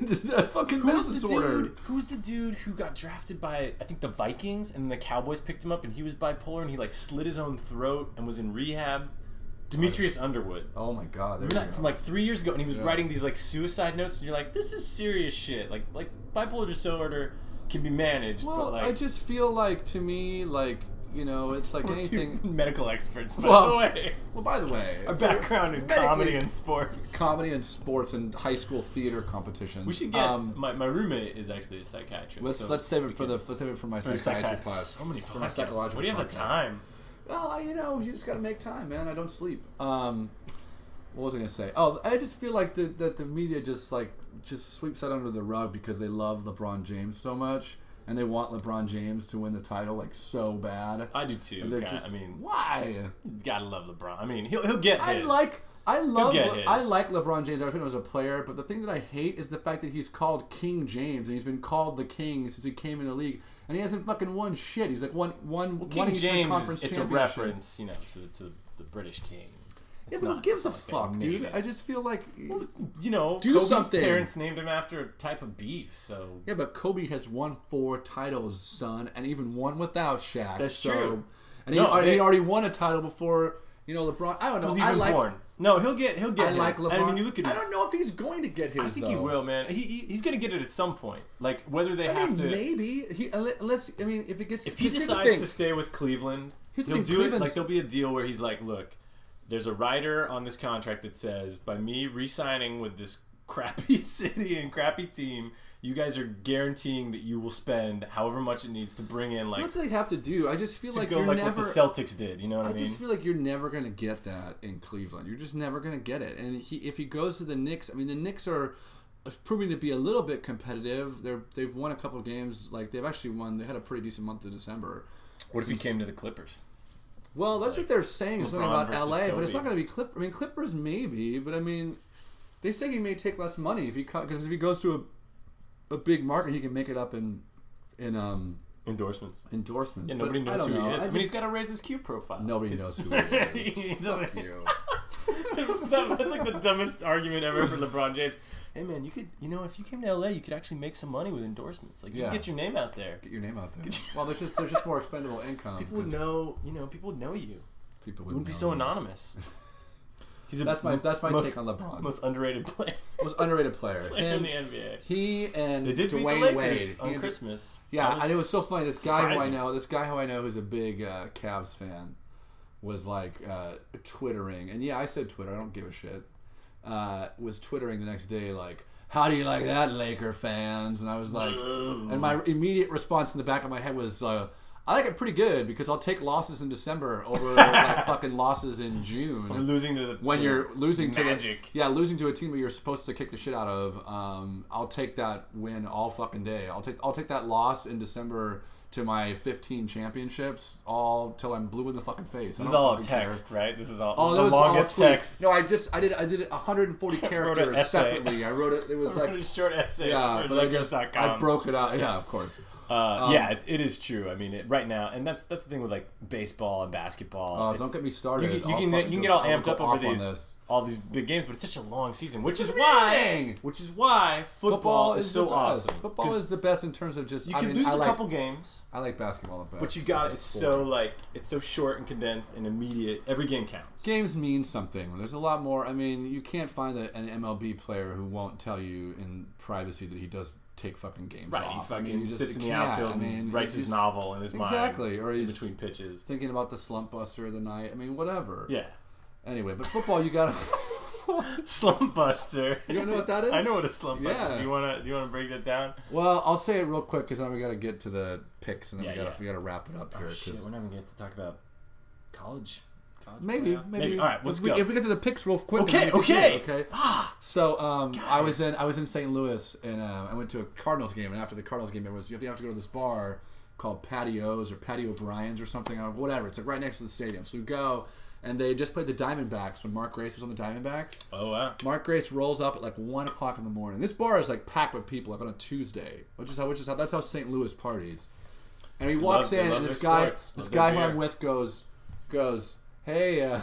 B: a fucking mental disorder.
C: Who's the dude who got drafted by, I think, the Vikings, and the Cowboys picked him up, and he was bipolar, and he like slit his own throat and was in rehab? Demetrius Underwood.
B: Oh my God!
C: From like 3 years ago, and he was writing these like suicide notes, and you're like, this is serious shit. Like bipolar disorder can be managed.
B: Well,
C: but like,
B: I just feel like to me, like it's like anything.
C: Medical experts, by the way.
B: Well, by the way,
C: our background in comedy and sports,
B: and high school theater competitions.
C: We should get my roommate is actually a psychiatrist.
B: Let's save it for my psychiatry class.
C: So many
B: for my psychological.
C: What do you have the time?
B: Well, you just got to make time, man. I don't sleep. What was I gonna say? Oh, I just feel like that the media just sweeps that under the rug because they love LeBron James so much, and they want LeBron James to win the title like so bad.
C: I do too.
B: Why?
C: You gotta love LeBron. I mean, he'll get his.
B: I like LeBron James. I think as a player, but the thing that I hate is the fact that he's called King James, and he's been called the King since he came in the league, and he hasn't fucking won shit. He's like one
C: King James.
B: Conference
C: It's a reference, to the British king.
B: Yeah, but who gives a fuck, dude? I just feel like
C: do Kobe's
B: something.
C: Parents named him after a type of beef, so
B: yeah. But Kobe has won 4 titles, son, and even one without Shaq.
C: That's true.
B: And he already won a title before. LeBron. I don't know.
C: Was even born. No, he'll get. I like
B: LeBron.
C: And when you look at
B: I don't know if he's going to get his.
C: I think he will, man. He's going to get it at some point. Like whether they have to.
B: Maybe if
C: he decides to stay with Cleveland, he'll do it. Like there'll be a deal where he's like, look, there's a rider on this contract that says by me re-signing with this crappy city and crappy team, you guys are guaranteeing that you will spend however much it needs to bring in like.
B: What do they have to do? I just feel like
C: you're never. What the Celtics did, you know what I mean?
B: I just feel like you're never going to get that in Cleveland. You're just never going to get it. And if he goes to the Knicks, I mean, the Knicks are proving to be a little bit competitive. They've won a couple of games. Like they've actually won. They had a pretty decent month of December.
C: What if he came to the Clippers?
B: Well, that's what they're saying. Something about LA, Kobe. But it's not going to be Clippers. I mean, Clippers maybe, but I mean, they say he may take less money if he goes to a big market, he can make it up in
C: endorsements.
B: Yeah,
C: nobody knows who he is. I mean, he's got to raise his Q profile.
B: Nobody knows who he is.
C: He doesn't.
B: Fuck you.
C: That's like the dumbest argument ever for LeBron James. Hey man, you could, if you came to LA, you could actually make some money with endorsements. Like you can get your name out there.
B: Get your name out there. Well, there's just more expendable income.
C: People would know. People would know you.
B: People
C: wouldn't be so anonymous.
B: That's my take on LeBron.
C: Most underrated player.
B: Most underrated player.
C: In the NBA.
B: He and
C: they did
B: Dwayne Wade
C: on Christmas.
B: Yeah, and it was so funny. This guy who I know, who's a big Cavs fan, was like twittering, and yeah, I said Twitter. I don't give a shit. Was twittering the next day like, "How do you like that, Laker fans?" And I was like, and my immediate response in the back of my head was. I like it pretty good because I'll take losses in December over like fucking losses in June.
C: When
B: you're losing to
C: Magic.
B: losing to a team that you're supposed to kick the shit out of. I'll take that win all fucking day. I'll take that loss in December to my 15 championships all till I'm blue in the fucking face.
C: This is all text, care. Right? This is all
B: the
C: longest text.
B: No, I did it 140 characters separately. I wrote it. It was like
C: a short essay.
B: Yeah,
C: for
B: but
C: Lakers.com.
B: I broke it out. Yeah, of course.
C: It is true. I mean, right now, and that's the thing with like baseball and basketball.
B: Don't get me started.
C: You can get all amped up over all these big games, but it's such a long season, which is why football is so awesome.
B: Football is the best in terms of just
C: you can lose a couple games.
B: I like basketball the best,
C: but it's so short and condensed and immediate. Every game counts.
B: Games mean something. There's a lot more. I mean, you can't find an MLB player who won't tell you in privacy that he does take fucking games
C: off. He fucking sits in the outfield and writes his novel in his mind.
B: Exactly. Or he's
C: between pitches.
B: Thinking about the slump buster of the night. I mean, whatever.
C: Yeah.
B: Anyway, but football, you gotta...
C: Slump buster.
B: You don't know what that is?
C: I know what a slump buster is. Do you wanna break that down?
B: Well, I'll say it real quick because then we gotta get to the picks and then we gotta wrap it up here.
C: Shit, we're not even going to talk about college
B: Maybe.
C: All right, let's go.
B: If we get to the picks real quick.
C: Okay.
B: So I was in St. Louis and I went to a Cardinals game, and after the Cardinals game, you have to go to this bar called Patios or Patio O'Brien's or something, or whatever. It's like right next to the stadium. So we go, and they just played the Diamondbacks when Mark Grace was on the Diamondbacks.
C: Oh wow!
B: Mark Grace rolls up at like 1:00 in the morning. This bar is like packed with people, like on a Tuesday, which is how that's how St. Louis parties. And he walks in, and this guy who I'm with goes, hey,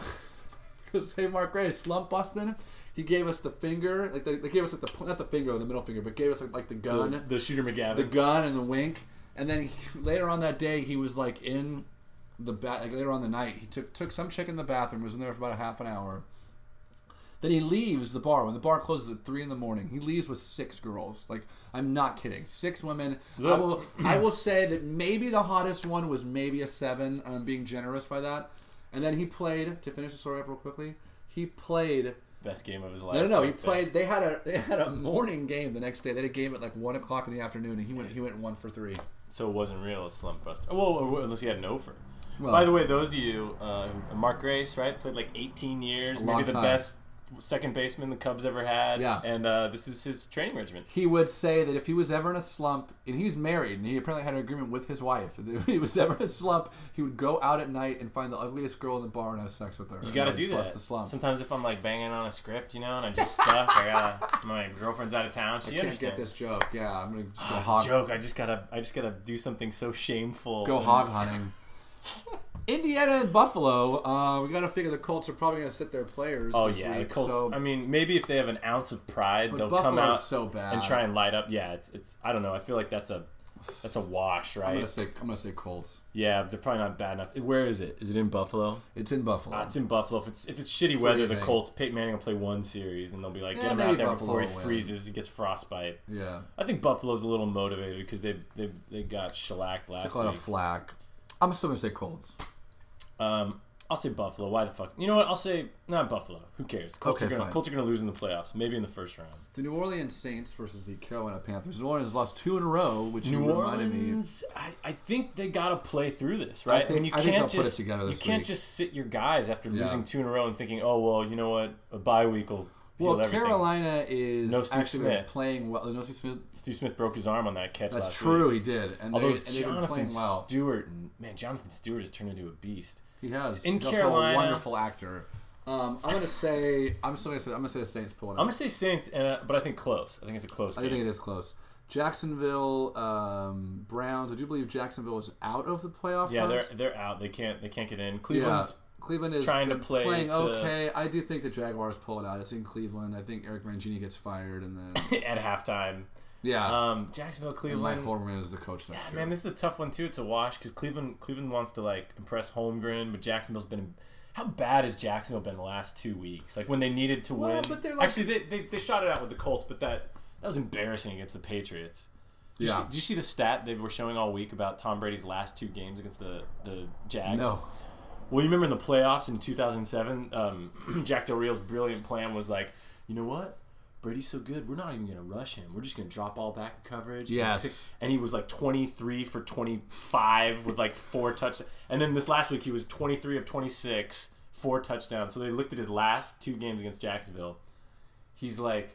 B: hey Mark Grace, slump busting. He gave us the finger, like they gave us like not the finger, the middle finger, but gave us like the gun,
C: the Shooter McGavin,
B: the gun and the wink. And then later on that day, he was like in the later on the night, he took some chick in the bathroom, was in there for about a half an hour. Then he leaves the bar when the bar closes at 3 a.m. He leaves with 6 girls. Like, I'm not kidding, 6 women. I will say that maybe the hottest one was maybe a 7. I'm being generous by that. And then he played, to finish the story up real quickly. He played
C: best game of his life.
B: No. He played. They had a morning game the next day. They had a game at like 1:00 in the afternoon, and he went 1 for 3.
C: So it wasn't real a slump buster. Well, unless he had an offer. Well, by the way, those of you, Mark Grace, right, played like 18 years, maybe the best second baseman the Cubs ever had.
B: Yeah.
C: And this is his training regimen.
B: He would say that if he was ever in a slump, and he's married, and he apparently had an agreement with his wife, that if he was ever in a slump, he would go out at night and find the ugliest girl in the bar and have sex with her.
C: You gotta do that.
B: Bust the slump.
C: Sometimes if I'm like banging on a script, and I'm just stuck, my girlfriend's out of town. She understands.
B: Get this joke. Yeah, I'm gonna just go
C: hog. Joke. I just gotta do something so shameful.
B: Go hog hunting. Indiana and Buffalo, we got to figure the Colts are probably going to sit their players this week.
C: The Colts, so, I mean, maybe if they have an ounce of pride, they'll
B: Buffalo's
C: come out
B: so bad.
C: and try and light up. Yeah, it's I don't know. I feel like that's a wash, right?
B: I'm gonna say Colts.
C: Yeah, they're probably not bad enough. Where is it? Is it in Buffalo?
B: It's in Buffalo.
C: It's in Buffalo. If it's shitty weather, the Colts, Peyton Manning will play one series, and they'll be like, get him out there before he freezes, he gets frostbite.
B: Yeah.
C: I think Buffalo's a little motivated because they got shellacked last week.
B: Took a lot of flack. I'm still gonna say Colts.
C: I'll say Buffalo. Why the fuck? You know what? I'll say not Buffalo. Who cares? Colts are gonna lose in the playoffs. Maybe in the first round.
B: The New Orleans Saints versus the Carolina Panthers. New Orleans lost 2 in a row, which reminded me.
C: I think they gotta play through this, right?
B: I think they'll put it together this week.
C: You can't just sit your guys after losing 2 in a row and thinking, oh well, you know what? A bye week will.
B: Well, Carolina is
C: playing
B: well. No Steve Smith.
C: Steve Smith broke his arm on that catch last week.
B: That's true, he did. And
C: although
B: they've been playing well.
C: Jonathan Stewart has turned into a beast.
B: He has.
C: In
B: He's
C: Carolina,
B: also a wonderful actor. I'm gonna say the Saints pulling out.
C: I'm gonna say Saints, but I think close. I think it's a close game.
B: I think it is close. Jacksonville Browns. I do believe Jacksonville is out of the playoff.
C: Yeah, they're out. They can't get in.
B: Cleveland is
C: trying to play
B: okay. I do think the Jaguars pull it out. It's in Cleveland. I think Eric Mangini gets fired and then
C: at halftime.
B: Yeah.
C: Jacksonville, Cleveland.
B: And Mike Holmgren is the coach next year.
C: Man, this is a tough one too. It's a wash because Cleveland wants to like impress Holmgren, but Jacksonville's been. How bad has Jacksonville been the last 2 weeks? Like when they needed to win.
B: But they're like,
C: actually, they shot it out with the Colts, but that was embarrassing against the Patriots. Did you see the stat they were showing all week about Tom Brady's last 2 games against the Jags?
B: No.
C: Well, you remember in the playoffs in 2007, Jack Del Rio's brilliant plan was like, you know what? Brady's so good, we're not even going to rush him. We're just going to drop all back in coverage.
B: Yes.
C: And he was like 23 for 25 with like 4 touchdowns. And then this last week, he was 23 of 26, 4 touchdowns. So they looked at his last 2 games against Jacksonville. He's like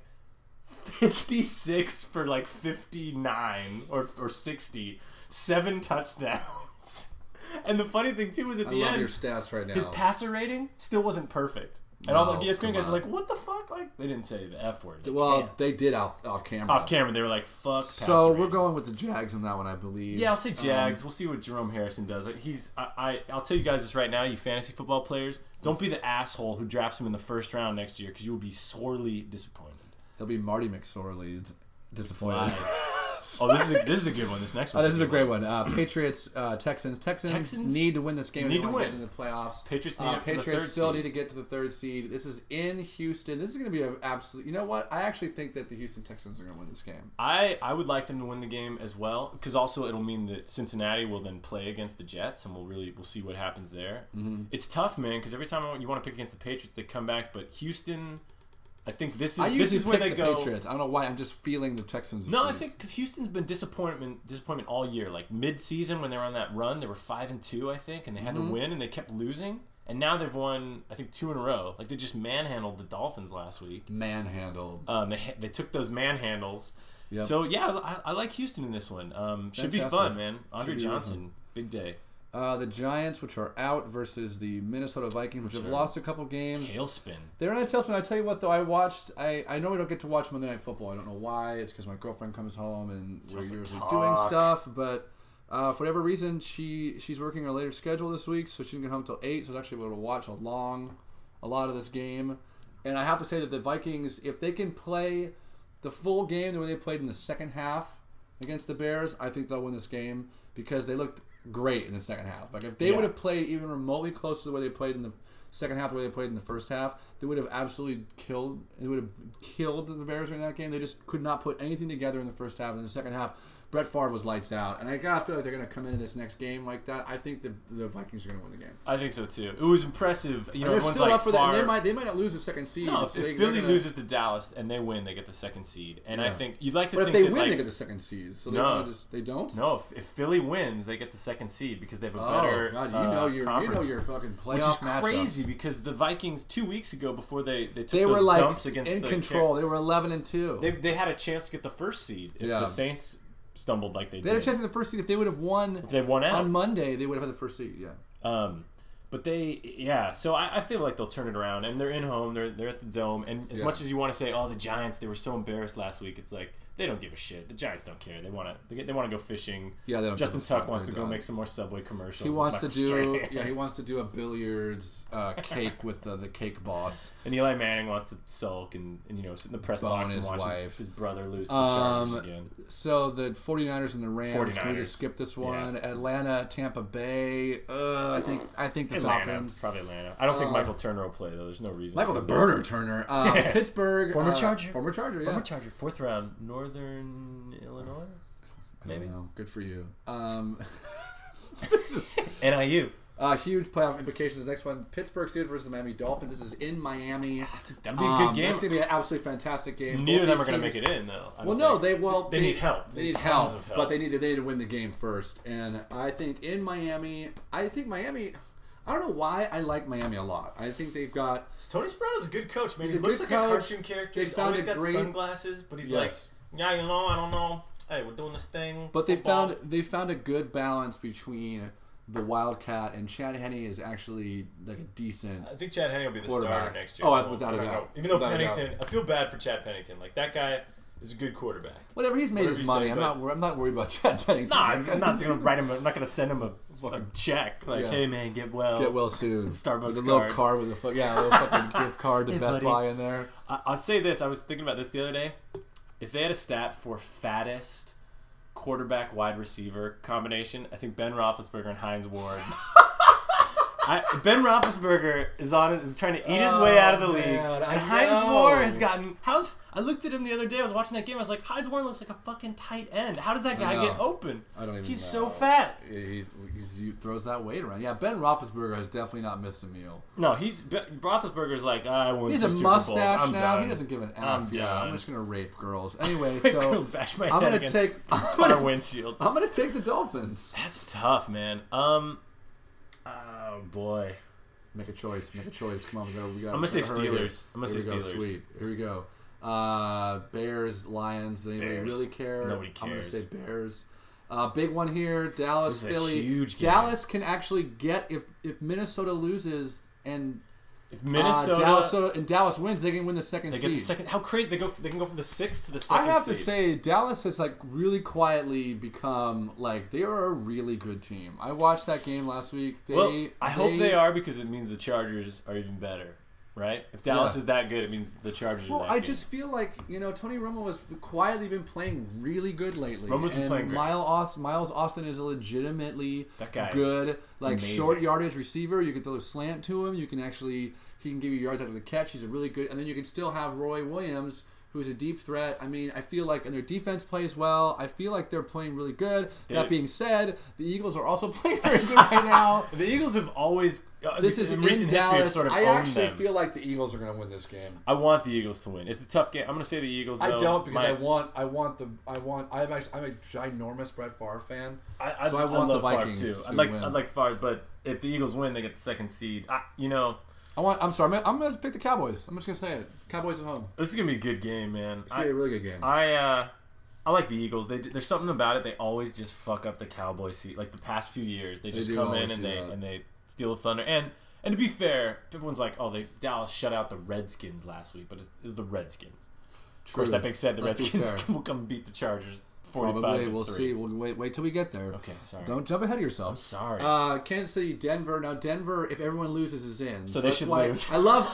C: 56 for like 59 or 60, 7 touchdowns. And the funny thing too is at the end,
B: I love your stats right now.
C: His passer rating still wasn't perfect. And all the ESPN guys were like, "What the fuck?" Like they didn't say the F word.
B: They did off camera.
C: Off camera, they were like, "Fuck."
B: So we're going with the Jags on that one, I believe.
C: Yeah, I'll say Jags. We'll see what Jerome Harrison does. I'll tell you guys this right now, you fantasy football players, don't be the asshole who drafts him in the first round next year because you will be sorely disappointed.
B: He'll be Marty McSorley disappointed.
C: Oh, this is a good one. This next one.
B: This is a great one. Patriots, Texans. Texans need to win this game. Need to win in the playoffs.
C: Patriots
B: still need to get to the 3rd seed. This is in Houston. This is going to be an absolute. You know what? I actually think that the Houston Texans are going to win this game.
C: I would like them to win the game as well because also it'll mean that Cincinnati will then play against the Jets and we'll see what happens there. Mm-hmm. It's tough, man, because every time you want to pick against the Patriots, they come back, but Houston. I think this is where they go.
B: Patriots. I don't know why. I'm just feeling the Texans.
C: No, I think because Houston's been disappointment all year. Like mid-season when they were on that run, they were 5-2, I think, and they had to win and they kept losing. and now they've won, I think, 2 in a row. Like, they just manhandled the Dolphins last week.
B: Manhandled.
C: They took those manhandles.
B: Yep.
C: So, yeah, I like Houston in this one. Should be fun, man. Andre Johnson, big day.
B: The Giants, which are out, versus the Minnesota Vikings, which have lost a couple games.
C: Tailspin.
B: They're in a tailspin. I tell you what, though, I know we don't get to watch Monday Night Football. I don't know why. It's because my girlfriend comes home and we're usually doing stuff. But for whatever reason, she's working a later schedule this week, so she didn't get home until 8. So I was actually able to watch a lot of this game. And I have to say that the Vikings, if they can play the full game the way they played in the second half against the Bears, I think they'll win this game because they looked great in the second half. Like, if they would have played even remotely close to the way they played in the second half, the way they played in the first half, they would have absolutely killed the Bears in that game. They just could not put anything together in the first half. In the second half, Brett Favre was lights out. And I gotta feel like they're gonna come into this next game like that. I think the Vikings are gonna win the game.
C: I think so too. It was impressive. You know,
B: they're
C: everyone's
B: still
C: like,
B: up for that. And they might not lose the second seed.
C: No,
B: so
C: if Philly loses to Dallas and they win, they get the second seed. And I think you'd like to think
B: if they
C: that,
B: win, they get the second seed. So they don't.
C: No, if Philly wins, they get the second seed because they have a better conference.
B: Your fucking playoff,
C: which is
B: matchups.
C: Crazy because the Vikings 2 weeks ago, before they took
B: they
C: those
B: were like
C: dumps against
B: in
C: the
B: control. They were 11-2.
C: They had a chance to get the first seed if the Saints stumbled like they did.
B: They had a chance to get the first seed if they would have won.
C: If they won out
B: on Monday, they would have had the first seed. Yeah.
C: But so I feel like they'll turn it around, and they're in home. They're at the Dome, and as much as you want to say, oh, the Giants, they were so embarrassed last week, it's like they don't give a shit. The Giants don't care. They want to go fishing.
B: Yeah, they don't.
C: Justin Tuck wants to go make some more Subway commercials.
B: He wants to do a billiards cake with the cake boss.
C: And Eli Manning wants to sulk and sit in the press box and watch his brother lose to the Chargers again.
B: So the 49ers and the Rams. Can we just skip this one? Yeah. Atlanta, Tampa Bay. I think the Falcons.
C: Probably Atlanta. I don't think Michael Turner will play though. There's no reason.
B: Michael the Burner Turner. Pittsburgh.
C: Former Charger.
B: Former Charger. Yeah.
C: Former Charger. 4th round. Northern Illinois. Maybe.
B: Good for you.
C: This is NIU.
B: Huge playoff implications. The next one, Pittsburgh Steelers versus the Miami Dolphins. This is in Miami.
C: That'd be a good game.
B: It's going to be an absolutely fantastic game.
C: Neither of them are going to make it in, though.
B: They
C: need help.
B: They need help, but they need to win the game first. And I think in Miami, I don't know why I like Miami a lot. I think they've got...
C: Tony Soprano is a good coach, man. He looks like a cartoon character. He's always got sunglasses, but he's like, I don't know. Hey, we're doing this thing.
B: But they found a good balance between the Wildcat and Chad Henne is actually like a decent.
C: I think Chad Henne will be the starter next year.
B: Oh, without a doubt.
C: Even though Pennington, I feel bad for Chad Pennington. Like, that guy is a good quarterback.
B: Whatever, he's made his money. I'm not worried about Chad Pennington.
C: Nah, I'm not going to write him. I'm not going to send him a check. Like, hey man, get well soon. Starbucks
B: with a little card with a little fucking gift card to Best Buy in there.
C: I'll say this. I was thinking about this the other day. If they had a stat for fattest quarterback wide receiver combination, I think Ben Roethlisberger and Hines Ward. Ben Roethlisberger is trying to eat his way out of the league, and Hines Ward has gotten. I looked at him the other day. I was watching that game. I was like, Hines Ward looks like a fucking tight end. How does that guy get open?
B: I don't even know.
C: He's so fat.
B: He throws that weight around. Yeah, Ben Roethlisberger has definitely not missed a meal.
C: No, Roethlisberger's like, I won.
B: He's
C: a
B: mustache now.
C: Done.
B: He doesn't give an F. I'm just gonna rape girls. Anyway,
C: girls bash my head against car windshields.
B: I'm gonna take the Dolphins.
C: That's tough, man. Oh boy.
B: Make a choice. Come on, we got.
C: I'm gonna say Steelers.
B: Sweet. Here we go. Bears, Lions. Does anybody really care?
C: Nobody cares.
B: I'm gonna say Bears. Big one here. Dallas, Philly.
C: Huge game.
B: Dallas can actually get if Minnesota loses and
C: if Minnesota
B: and Dallas wins, they can win the second seed.
C: They get the second. How crazy they can go from the 6th to the 2nd seed.
B: I have to say, Dallas has like really quietly become like they are a really good team. I watched that game last week.
C: I hope they are because it means the Chargers are even better. Right? If Dallas is that good, it means the Chargers are that good.
B: I just feel like, Tony Romo has quietly been playing really good lately.
C: Romo's been playing great.
B: Miles Austin is a legitimately good, short yardage receiver. You can throw a slant to him. He can give you yards after the catch. He's a really good, and then you can still have Roy Williams, who's a deep threat. I mean, I feel like, and their defense plays well. I feel like they're playing really good. That being said, the Eagles are also playing very good right now.
C: The Eagles have always,
B: this is in
C: recent
B: Dallas.
C: History, sort of
B: I actually
C: them.
B: feel like the Eagles are going to win this game.
C: I want the Eagles to win. It's a tough game. I'm going to say the Eagles. Though.
B: I don't because I'm a ginormous Brett Favre fan.
C: I want the Vikings too. I like Favre, but if the Eagles win, they get the second seed.
B: I'm sorry. I'm gonna pick the Cowboys. I'm just gonna say it. Cowboys at home.
C: This is gonna be a good game, man.
B: It's gonna be a really good game.
C: I like the Eagles. There's something about it. They always just fuck up the Cowboys seat. Like the past few years, they just come in and they steal the thunder. And to be fair, everyone's like, oh, Dallas shut out the Redskins last week, but it's the Redskins. Of course, that being said, the Redskins will come beat the Chargers.
B: Probably. We'll see. We'll wait till we get there.
C: Okay, sorry.
B: Don't jump ahead of yourself.
C: I'm sorry.
B: Kansas City, Denver. Now Denver, if everyone loses, is in.
C: So they should lose.
B: I love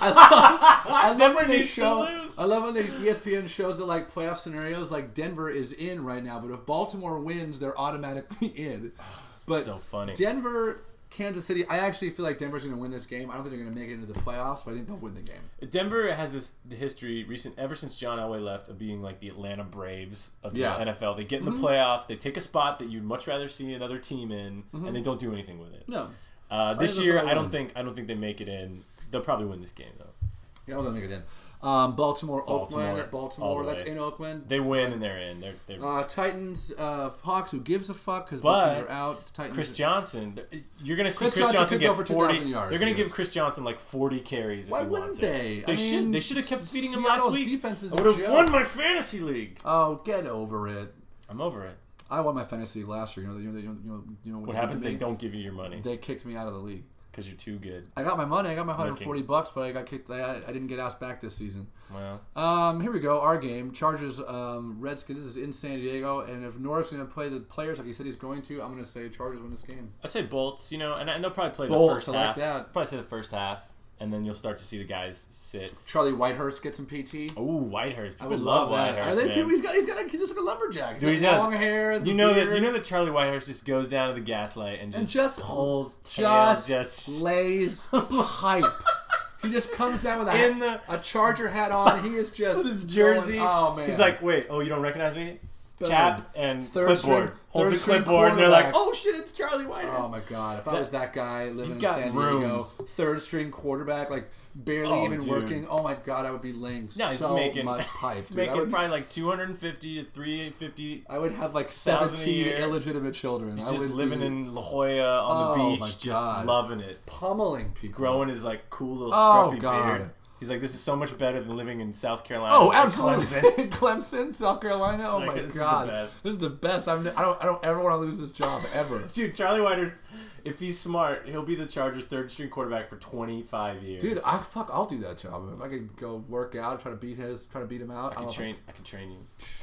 B: when they show. I love when the ESPN shows the like playoff scenarios. Like Denver is in right now, but if Baltimore wins, they're automatically in. But
C: so funny.
B: Denver. Kansas City, I actually feel like Denver's going to win this game. I don't think they're going to make it into the playoffs, but I think they'll win the game.
C: Denver has this history, ever since John Elway left, of being like the Atlanta Braves of the NFL. They get in the playoffs, they take a spot that you'd much rather see another team in, and they don't do anything with it.
B: No.
C: This year, I don't think they make it in. They'll probably win this game, though.
B: Yeah, they'll make it in. Baltimore, Oakland. Baltimore, that's in Oakland.
C: They win and they're in. They're
B: Titans, Hawks. Who gives a fuck? Because Vikings are out. Titans.
C: Chris Johnson, you're gonna see Chris Johnson get 40 yards. They're gonna give Chris Johnson like 40 carries.
B: Why wouldn't they?
C: They should have kept feeding him
B: Seattle's
C: last week.
B: Defense is
C: I would have won my fantasy league.
B: Oh, get over it.
C: I'm over it.
B: I won my fantasy league last year. You know
C: what happens? They don't give you your money.
B: They kicked me out of the league.
C: Because you're too good.
B: I got my money. I got my $140, but I got kicked. I didn't get asked back this season.
C: Wow.
B: Here we go. Our game. Chargers, Redskins. This is in San Diego. And if North's going to play the players like he said he's going to, I'm going to say Chargers win this game.
C: I say Bolts, and they'll probably play
B: Bolts,
C: the first half.
B: I like that.
C: Probably say the first half. And then you'll start to see the guys sit.
B: Charlie Whitehurst get some PT.
C: Ooh, Whitehurst.
B: I would love that. He's like a lumberjack. He's got long hair.
C: You know that Charlie Whitehurst just goes down to the gaslight and just pulls tail, just
B: lays pipe. He just comes down with a Charger hat on. He is just
C: with his jersey.
B: Oh man.
C: He's like, wait, you don't recognize me? Cap and clipboard. Holds a clipboard, and they're like, "Oh shit, it's Charlie Whitehurst."
B: Oh my god! If I was that guy living in San Diego, third string quarterback, like barely even working. Oh my god, I would be laying so much pipe.
C: He's making probably like 250 to 350.
B: I would have like 17 illegitimate children.
C: He's just living in La Jolla on the beach, just loving it,
B: pummeling people,
C: growing his like cool little scruffy beard. He's like, this is so much better than living in South Carolina.
B: Oh, absolutely. Clemson, South Carolina. Oh my god, this is the best. I don't ever want to lose this job ever.
C: Dude, Charlie Whitehurst, if he's smart, he'll be the Chargers' third string quarterback for 25 years.
B: Dude, I'll do that job. If I could go work out, try to beat him out.
C: I can train you.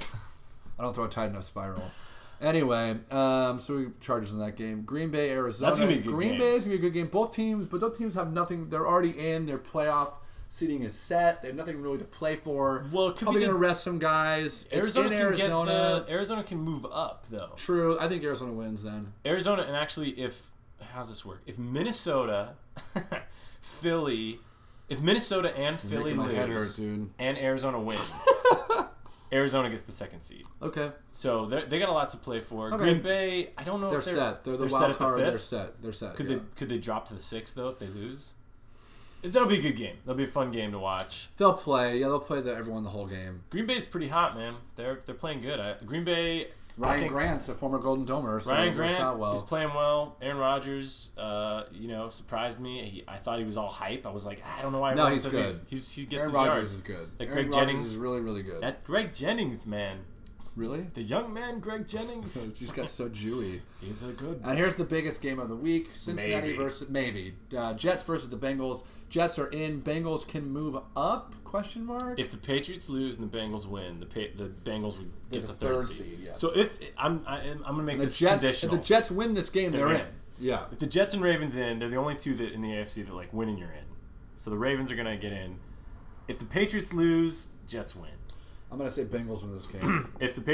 B: I don't throw a tight enough spiral. Anyway, so we Chargers in that game. Green Bay, Arizona.
C: That's gonna be a good game.
B: Green Bay is gonna be a good game. Both teams have nothing. They're already in. Their playoff seating is set. They have nothing really to play for.
C: Well, it could
B: probably going to rest some guys.
C: Arizona can move up, though.
B: True. I think Arizona wins then.
C: Arizona, and actually, how's this work? If Minnesota, Philly and Philly lose, and Arizona wins, Arizona gets the second seed.
B: Okay.
C: So they got a lot to play for. Okay. Green Bay, I don't know if they're
B: set. They're the wild card. They're set.
C: Could they drop to the 6th though if they lose? That'll be a good game. That'll be a fun game to watch.
B: They'll play. Yeah, they'll play everyone the whole game.
C: Green Bay's pretty hot, man. They're playing good. Green Bay.
B: Ryan Grant's a former Golden Domer. So
C: Ryan Grant is playing well. Aaron Rodgers, surprised me. I thought he was all hype. I was like, I don't know why.
B: No, he's good.
C: He gets
B: Aaron Rodgers is good.
C: Greg Jennings
B: is really, really good.
C: That Greg Jennings, man.
B: Really?
C: The young man, Greg Jennings.
B: He just got so Jewy.
C: He's a good.
B: And here's the biggest game of the week: Cincinnati versus Jets versus the Bengals. Jets are in. Bengals can move up? Question mark.
C: If the Patriots lose and the Bengals win, the Bengals would get the third seed.
B: Yes.
C: So if I'm gonna make this conditional.
B: If the Jets win this game, they're in. Yeah.
C: If the Jets and Ravens in, they're the only two that in the AFC that like win and you're in. So the Ravens are gonna get in. If the Patriots lose, Jets win.
B: I'm gonna say Bengals win this game.
C: If the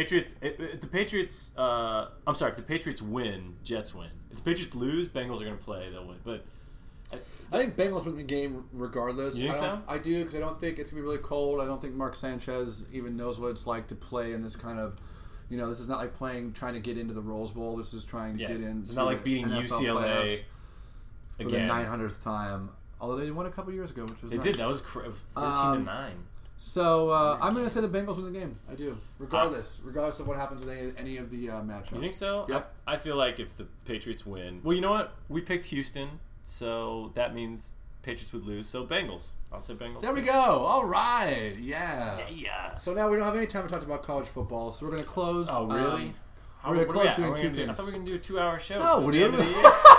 C: Patriots win, Jets win. If the Patriots lose, Bengals are gonna play. They'll win. But
B: I think Bengals win the game regardless.
C: You think so?
B: I do because I don't think it's gonna be really cold. I don't think Mark Sanchez even knows what it's like to play in this kind of. This is not like trying to get into the Rose Bowl. This is trying to get in.
C: It's not like beating UCLA
B: for the 900th time. Although they won a couple years ago, which was
C: nice. Did. That was 13-9.
B: So I'm going to say the Bengals win the game. I do, regardless of what happens with any of the matchups.
C: You think so?
B: Yep.
C: I feel like if the Patriots win, well, you know what? We picked Houston, so that means Patriots would lose. So Bengals. I'll say Bengals.
B: There we go. All right. Yeah.
C: Yeah.
B: So now we don't have any time to talk about college football, so we're going to close.
C: Oh, really?
B: We're going to close doing 2 things.
C: I thought we were going to do a 2-hour show.
B: Oh, what are you doing?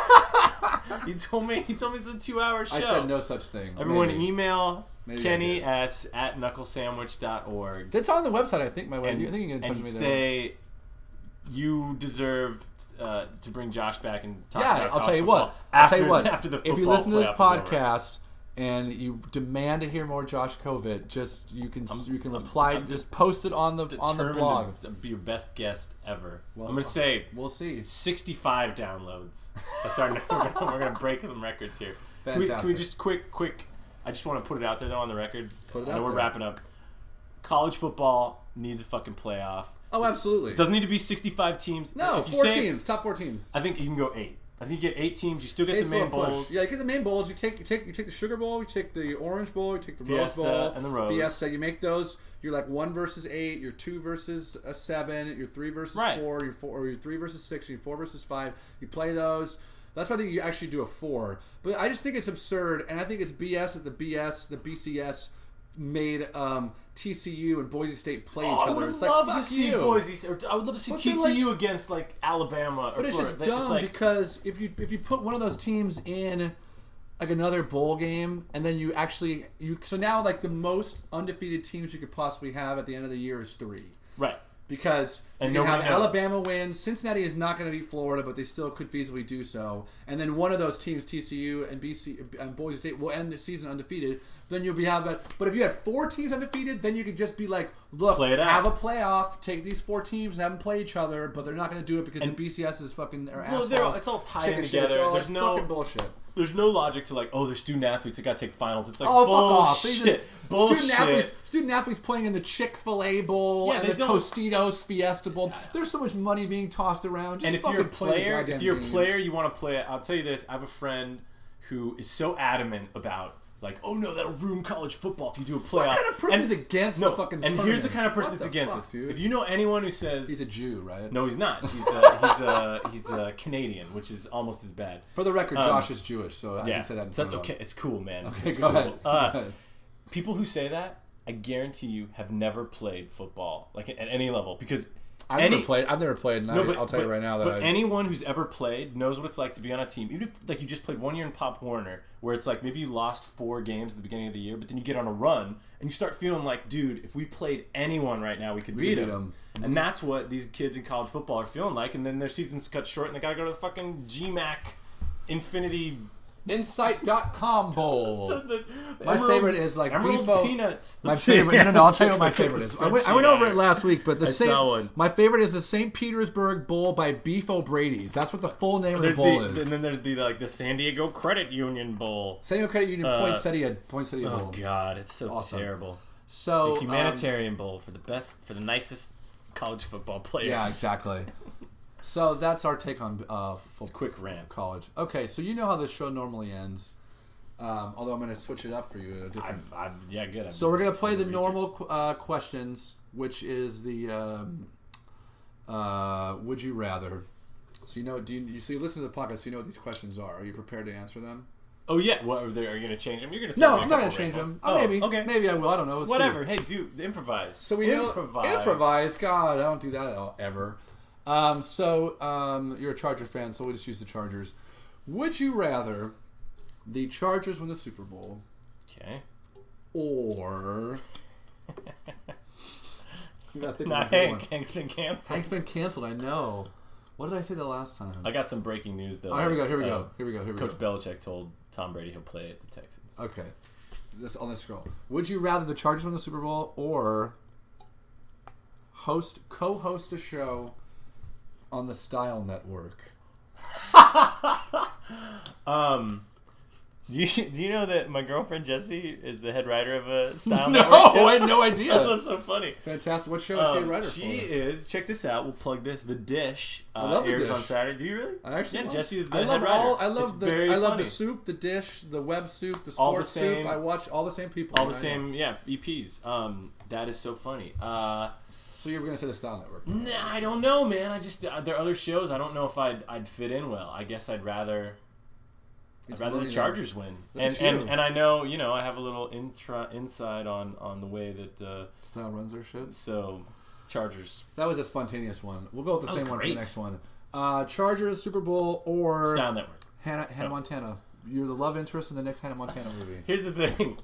C: You told me it's a 2-hour show.
B: I said no such thing.
C: Everyone email
B: Maybe
C: Kenny at knucklesandwich.org.
B: That's on the website, I think. I think you can get in touch with me there.
C: Say you deserve to bring Josh back and talk about
B: I'll tell you what.
C: After the
B: if you listen to this
C: playoff
B: podcast and you demand to hear more Josh Kovic, just you can reply. Just post it on the blog.
C: To be your best guest ever.
B: Well,
C: I'm gonna say
B: we'll see.
C: 65 downloads. That's our. we're gonna break some records here.
B: Fantastic.
C: Can we just quick? I just want to put it out there though on the record.
B: Put it
C: I
B: out
C: know we're
B: there.
C: wrapping up. College football needs a fucking playoff.
B: Oh, absolutely.
C: It doesn't need to be 65 teams.
B: No,
C: If you
B: 4
C: say-
B: teams, top 4 teams.
C: I think you can go 8. I think you get 8 teams. You still get
B: Eight's
C: the
B: a
C: main
B: little push.
C: bowls.
B: Yeah, you get the main bowls. You take the Sugar Bowl. You take the Orange Bowl. You take the Rose
C: Fiesta
B: Bowl
C: and the Rose.
B: Fiesta. You make those. You're like 1 versus 8. You're 2 versus 7. You're 3 versus
C: Right.
B: 4. You're 3 versus 6. You're 4 versus 5. You play those. That's why I think you actually do a 4. But I just think it's absurd, and I think it's BS that the BCS made TCU and Boise State play each
C: I
B: other.
C: would
B: It's
C: love
B: like,
C: to
B: fuck
C: see
B: you.
C: Boise. Or I would love to see
B: But then,
C: TCU against like Alabama. Or
B: But it's just
C: Florida.
B: dumb because if you put one of those teams in like another bowl game and then so now like the most undefeated teams you could possibly have at the end of the year is 3.
C: Right.
B: Because
C: And
B: you can have
C: nobody knows.
B: Alabama win. Cincinnati is not going to beat Florida, but they still could feasibly do so. And then one of those teams, TCU and Boise State, will end the season undefeated. Then you'll have that. But if you had 4 teams undefeated, then you could just be like, look,
C: Play it out.
B: have a playoff, take these 4 teams and have them play each other. But they're not going to do it because the BCS is fucking assholes.
C: It's all tied
B: Chicken
C: in
B: shit.
C: together.
B: So
C: There's
B: it's
C: no
B: fucking bullshit.
C: There's no logic to like, oh, they're student athletes. They got to take finals. It's like
B: Oh, fuck off.
C: bullshit. Bullshit.
B: Student athletes playing in the Chick-fil-A Bowl
C: Yeah,
B: and
C: they
B: the
C: don't-
B: Tostitos Fiesta Bowl. There's so much money being tossed around. Just
C: And if
B: fucking
C: you're a
B: play the
C: player,
B: goddamn games.
C: you want to play it. I'll tell you this: I have a friend who is so adamant about like, oh no, that'll ruin college football if you do a playoff.
B: What kind of person is against the fucking
C: And here's the
B: tournaments?
C: kind of person
B: What
C: that's
B: the
C: against
B: fuck,
C: this.
B: dude?
C: If you know anyone who says
B: He's a Jew, right?
C: no, he's not. He's Canadian, which is almost as bad.
B: For the record, Josh is Jewish, so I
C: Yeah,
B: can say that in
C: so that's
B: front of
C: okay. It's cool, man.
B: Okay,
C: It's
B: go
C: cool.
B: ahead. Go ahead.
C: People who say that, I guarantee you, have never played football like at any level because
B: I've never played, and I'll tell you right now that
C: But anyone who's ever played knows what it's like to be on a team. Even if like you just played 1 year in Pop Warner, where it's like maybe you lost 4 games at the beginning of the year, but then you get on a run and you start feeling like, dude, if we played anyone right now, we could beat them. And that's what these kids in college football are feeling like. And then their season's cut short, and they gotta go to the fucking GMAC Infinity.
B: Insight.com Bowl. My
C: Emerald-
B: favorite is like
C: Emerald
B: Beefo.
C: Peanuts.
B: My favorite. No, I'll tell you what my favorite is. I went over it last week, but
C: I saw one.
B: my favorite is the St. Petersburg Bowl by Beef O'Brady's. That's what the full name of the bowl is.
C: And then there's the San Diego Credit Union Bowl.
B: San Diego Credit Union Poinsettia
C: Oh
B: Bowl.
C: God, it's so
B: awesome.
C: terrible.
B: So
C: The humanitarian bowl for the nicest college football players.
B: yeah, exactly. So that's our take on
C: Quick rant.
B: college. Okay, so you know how this show normally ends. Although I'm going to switch it up for you.
C: Yeah, good.
B: So we're going to play the normal questions, which is the would you rather. So you know, so you listen to the podcast, so you know what these questions are. Are you prepared to answer them?
C: Oh yeah. What are you going to change them? You're going to
B: No, I'm not going to change them.
C: Oh,
B: maybe.
C: Okay.
B: Maybe I will. I don't know. Let's
C: Whatever.
B: see.
C: Hey, dude, improvise.
B: So we improvise. God, I don't do that ever. You're a Charger fan, so we'll just use the Chargers. Would you rather the Chargers win the Super Bowl
C: Okay.
B: or
C: Not Hank. Hank's been canceled.
B: Hank's been canceled. I know. What did I say the last time?
C: I got some breaking news though.
B: Oh, here we go.
C: Coach Belichick told Tom Brady he'll play at the Texans.
B: Okay. Let's scroll. Would you rather the Chargers win the Super Bowl or co-host a show on the Style Network?
C: Do you know that my girlfriend Jessie is the head writer of a Style
B: No,
C: Network show?
B: I had no idea.
C: That's what's so funny.
B: Fantastic. What show is she a writer for?
C: She is, check this out, we'll plug this, The Dish.
B: I love The
C: airs
B: Dish.
C: on Saturday. Do you really?
B: I actually
C: Jessie is the
B: I
C: head
B: love
C: writer.
B: I love
C: It's
B: the
C: very
B: I love
C: funny.
B: the soup, the dish, the web soup, the
C: All the
B: sports
C: same-
B: soup. I watch all the same people.
C: All the same, yeah, EPs. That is so funny.
B: So you were gonna say the Style Network?
C: Nah, I don't know, man. I just there are other shows. I don't know if I'd fit in well. I guess I'd rather the Chargers win. And I know, I have a little inside on the way that
B: Style runs their shit.
C: So Chargers.
B: That was a spontaneous one. We'll go with the
C: That was
B: same one for the
C: great.
B: next one. Chargers, Super Bowl, or
C: Style Network.
B: Hannah Montana. You're the love interest in the next Hannah Montana movie.
C: Here's the thing.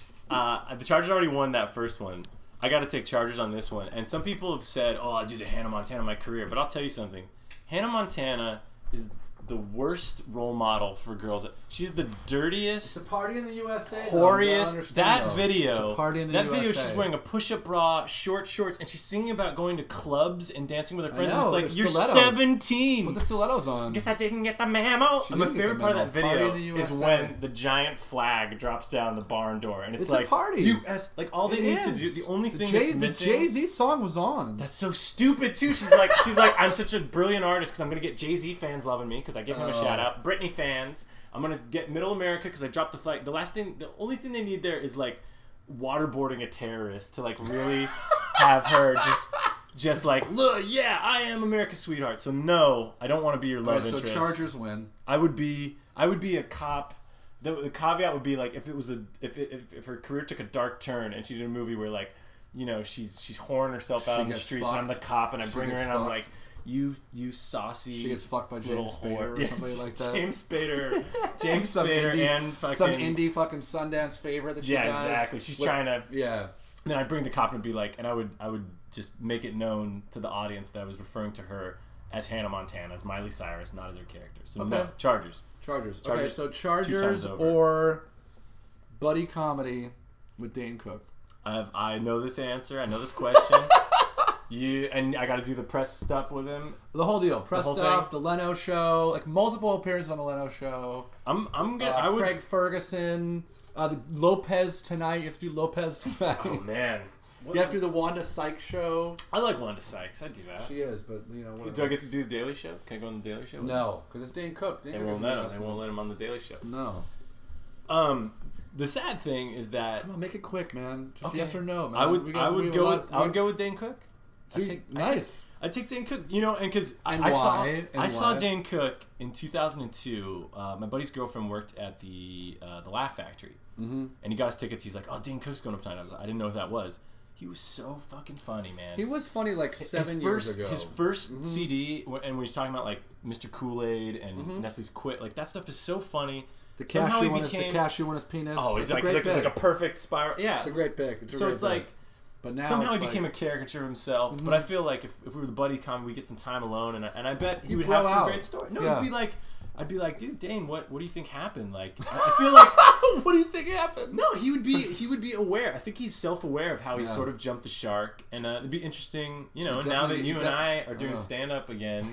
C: The Chargers already won that first one. I got to take Chargers on this one. And some people have said, oh, I'll do the Hannah Montana in my career. But I'll tell you something. Hannah Montana is the worst role model for girls. She's the dirtiest,
B: It's a party in the USA.
C: whoriest. That
B: It's
C: video.
B: a party in the
C: that
B: USA.
C: video, she's wearing a push-up bra, short shorts, and she's singing about going to clubs and dancing with her friends.
B: know,
C: and it's like,
B: the
C: you're
B: stilettos.
C: 17.
B: Put the stilettos on.
C: Guess I didn't get the memo.
B: She
C: My
B: didn't get
C: favorite
B: the
C: part of that
B: memo. Party
C: video
B: in the
C: is
B: USA.
C: when the giant flag drops down the barn door, and it's
B: a
C: like
B: party.
C: US. Like all they
B: It
C: need to
B: is.
C: do. The only thing
B: the
C: that's missing.
B: The Jay-Z song was on.
C: That's so stupid too. She's like, I'm such a brilliant artist because I'm gonna get Jay-Z fans loving me because I give him a shout out. Britney fans, I'm gonna get Middle America because I dropped the flag. The only thing they need there is like waterboarding a terrorist to like really have her just like, look, yeah, I am America's sweetheart. So no, I don't want to be your love interest.
B: So Chargers win.
C: I would be a cop. The caveat would be like if her career took a dark turn and she did a movie where like, she's whoring herself out
B: She
C: on the
B: gets
C: streets
B: fucked.
C: and I'm the cop and I
B: She
C: bring her in
B: gets
C: and I'm
B: fucked.
C: like, you saucy.
B: She gets fucked by
C: little
B: James Spader
C: whore.
B: or something like that.
C: James Spader, James
B: Some
C: Spader,
B: indie-
C: and fucking
B: some indie fucking Sundance favorite that she
C: yeah,
B: does.
C: exactly. She's
B: With-
C: trying to.
B: Yeah.
C: Then I'd bring the cop and be like, and I would just make it known to the audience that I was referring to her as Hannah Montana, as Miley Cyrus, not as her character. So no, Chargers.
B: Chargers. Okay,
C: Chargers
B: so
C: 2
B: Chargers
C: times over.
B: or buddy comedy with Dane Cook.
C: I know this answer. I know this question. And I got to do the press stuff with him.
B: The whole deal. Press
C: whole
B: stuff,
C: thing?
B: the Leno show, like multiple appearances on the Leno show.
C: I'm gonna. I would.
B: Craig Ferguson, the Lopez tonight. You have to do Lopez tonight.
C: Oh man.
B: You have to do the Wanda Sykes show.
C: I like Wanda Sykes. I'd do that.
B: She is, but whatever.
C: Do I get to do the Daily Show? Can I go on the Daily Show?
B: No, because it's Dane Cook. Dane
C: They
B: Cook
C: won't
B: isn't
C: let him. They
B: wrestling.
C: won't let him on the Daily Show.
B: No.
C: The sad thing is that
B: Come on, make it quick, man. Just
C: Okay.
B: yes or no, man.
C: I would go with Dane Cook.
B: Nice.
C: I'd take Dane Cook. And because I
B: why?
C: saw Dane Cook in 2002. My buddy's girlfriend worked at the Laugh Factory, and he got us tickets. He's like, "Oh, Dane Cook's going up tonight." I didn't know who that was. He was so fucking funny, man.
B: He was funny like 7 years ago.
C: His first CD, and when he's talking about like Mr. Kool-Aid and Nestle's Quit, like that stuff is so funny.
B: The
C: Somehow
B: cashew on his penis.
C: Oh,
B: it's
C: he's like a perfect spiral. Yeah,
B: It's a great pick.
C: It's like,
B: but now
C: somehow
B: it's
C: he became a
B: like,
C: caricature of himself. But I feel like if we were the buddy comedy, we get some time alone, and I bet he
B: He'd
C: would
B: blow
C: have some
B: out.
C: great stories. No,
B: Yeah.
C: I'd be like, dude, Dane, what do you think happened? Like, I feel like
B: what do you think happened?
C: no, he would be aware. I think he's self-aware of how he sort of jumped the shark, and it'd be interesting, now that you and I are doing stand-up again.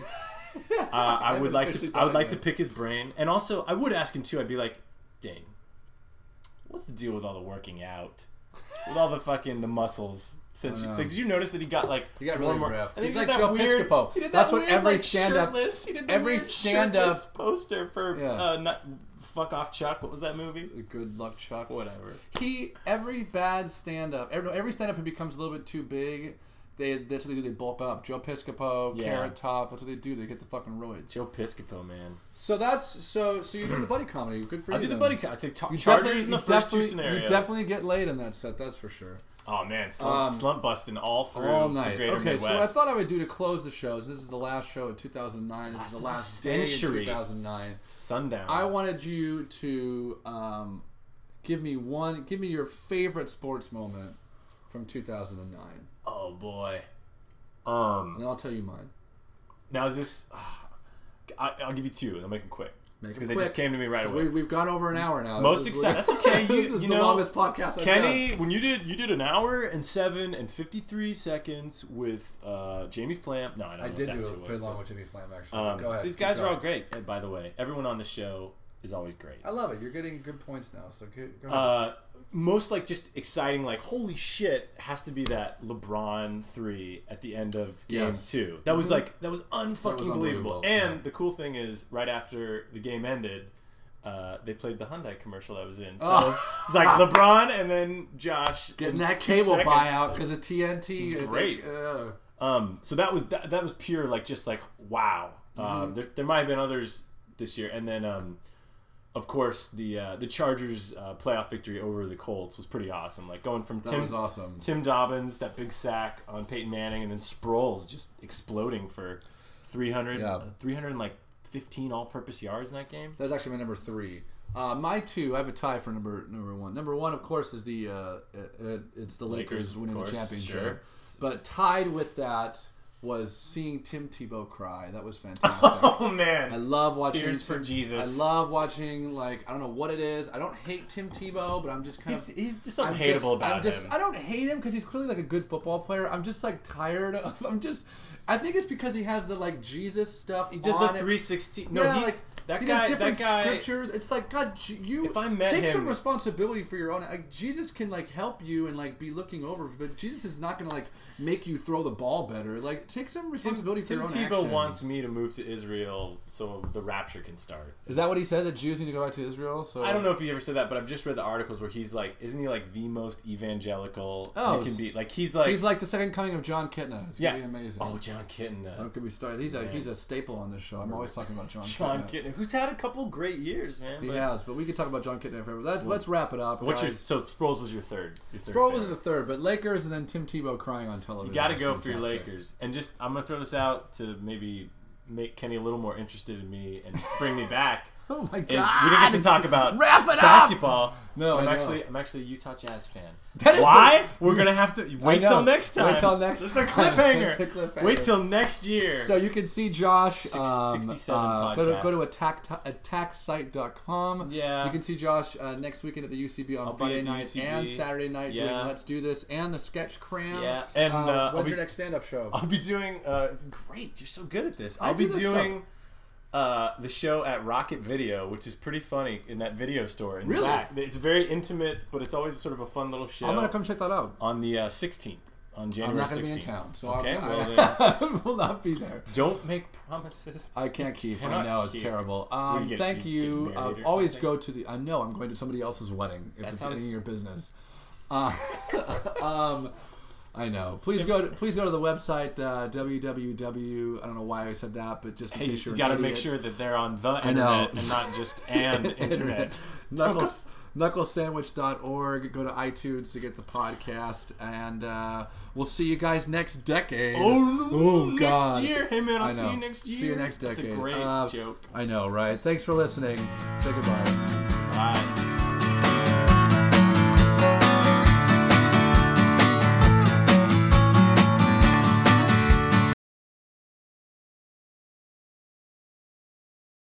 C: I would like to pick his brain, and also I would ask him too. I'd be like, Dane, what's the deal with all the working out, with all the muscles? Since did you notice that he got
B: really ripped. He's like
C: that
B: Joe
C: weird,
B: Piscopo.
C: He did
B: That's
C: that
B: what
C: weird,
B: every
C: like,
B: stand-up-
C: shirtless- He did the
B: every
C: weird
B: stand-up-
C: shirtless poster for
B: Yeah.
C: Fuck Off Chuck. What was that movie?
B: Good luck, Chuck.
C: Whatever.
B: Every bad stand-up, every stand-up who becomes a little bit too big, that's what they do. They bulk up. Joe Piscopo,
C: Yeah.
B: Carrot Top. That's what they do. They get the fucking roids.
C: Joe Piscopo, man.
B: So you do the buddy comedy. Good for you.
C: I'll do the
B: then.
C: buddy count. I'd say
B: You
C: Chargers in the first two
B: definitely-
C: scenarios.
B: You definitely get laid in that set. That's for sure.
C: Oh man, slump busting all through
B: All
C: the
B: night.
C: greater
B: Okay,
C: Midwest.
B: so what I thought I would do to close the shows. This is the last show of 2009. This is the
C: of
B: last
C: the
B: day of
C: century.
B: 2009.
C: Sundown.
B: I wanted you to give me your favorite sports moment from 2009,
C: Oh boy.
B: and I'll tell you mine.
C: Now is this? I'll give you two, and I'll make them quick
B: Make it
C: because they
B: quick.
C: just came to me right away.
B: We've gone over an hour now.
C: Most
B: This is
C: exciting. That's okay.
B: This is
C: you
B: the
C: know,
B: longest podcast I've
C: Kenny,
B: done.
C: when you did an hour and 7 and 53 seconds with Jamie Flam. No, I don't know.
B: I
C: if
B: did
C: that's
B: do
C: who
B: it
C: was,
B: pretty long
C: but-
B: with Jimmy Flam, actually. Go ahead.
C: These guys are all great, by the way. Everyone on the show is always great.
B: I love it. You're getting good points now. So go ahead.
C: Most like just exciting, like holy shit, has to be that LeBron 3 at the end of game 2. That was like that was unfucking believable. And the cool thing is, right after the game ended, they played the Hyundai commercial I was in. So it was like LeBron and then Josh
B: getting that cable buyout because of TNT.
C: It's great. So that was pure like just like wow. There might have been others this year, and then of course the Chargers playoff victory over the Colts was pretty awesome. Like going from Tim Dobbins, that big sack on Peyton Manning, and then Sproles just exploding for 315 all-purpose yards in that game.
B: That's actually my number 3. My 2, I have a tie for number 1. Number 1, of course, is it's the Lakers winning the championship. Sure. But tied with that was seeing Tim Tebow cry. That was fantastic.
C: Oh man,
B: I love watching
C: Tears for Jesus.
B: I love watching, like, I don't know what it is. I don't hate Tim Tebow, but I'm just
C: he's just something hateable about him.
B: I don't hate him because he's clearly like a good football player. I'm just like tired of. I think it's because he has the like Jesus stuff.
C: He does the 316. No,
B: yeah,
C: he's
B: he does different scriptures. It's like, God, you
C: if I met
B: take
C: him,
B: some responsibility for your own. Like, Jesus can like help you and like be looking over, but Jesus is not going to like make you throw the ball better. Like, take some responsibility for your own actions.
C: Tim Tebow wants me to move to Israel so the rapture can start.
B: Is that what he said? That Jews need to go back to Israel? So
C: I don't know if he ever said that, but I've just read the articles where he's like, isn't he like the most evangelical you can be? Like he's like
B: the second coming of John Kitna. It's gonna be amazing.
C: Oh, John Kitna.
B: Don't get me started. He's a staple on this show. I'm always talking about John
C: Kitna, who's had a couple great years, man.
B: He has, but we could talk about John Kitna forever. Let's wrap it up.
C: So Sproles was your third.
B: Sproles was the third, but Lakers and then Tim Tebow crying on television.
C: You got to go for your Lakers, and just I'm gonna throw this out to maybe make Kenny a little more interested in me and bring me back.
B: Oh my God!
C: We didn't get to talk about basketball. No, I'm actually a Utah Jazz fan. Why? We're gonna have to wait till next time.
B: Wait till next.
C: It's a cliffhanger. Wait till next year.
B: So you can see Josh.
C: 67 podcasts.
B: Go to attacksite.com.
C: Yeah.
B: You can see Josh next weekend at the UCB on Friday night and Saturday night doing Let's Do This and the Sketch Cram.
C: Yeah. And
B: when's your next stand-up show?
C: I'll be doing. Great, you're so good at this. I'll be doing. The show at Rocket Video, which is pretty funny in that video store.
B: Really?
C: It's very intimate, but it's always sort of a fun little show.
B: I'm going to come check that out.
C: On the 16th, on January 16th. I'm not going to
B: be in town, so
C: I
B: will not be there.
C: Don't make promises.
B: I can't keep. I know, it's terrible. Thank you. Always go to the... I know, I'm going to somebody else's wedding if it's any of your business. I know. Please go to the website www. I don't know why I said that, but just in case you're
C: you got to make sure that they're on the internet and not just an internet.
B: Knucklesandwich.org. Go to iTunes to get the podcast, and we'll see you guys next decade.
C: Oh
B: God!
C: Next year, hey man, I'll see you next year.
B: See you next decade.
C: That's a great joke.
B: I know, right? Thanks for listening. Say goodbye.
C: Bye.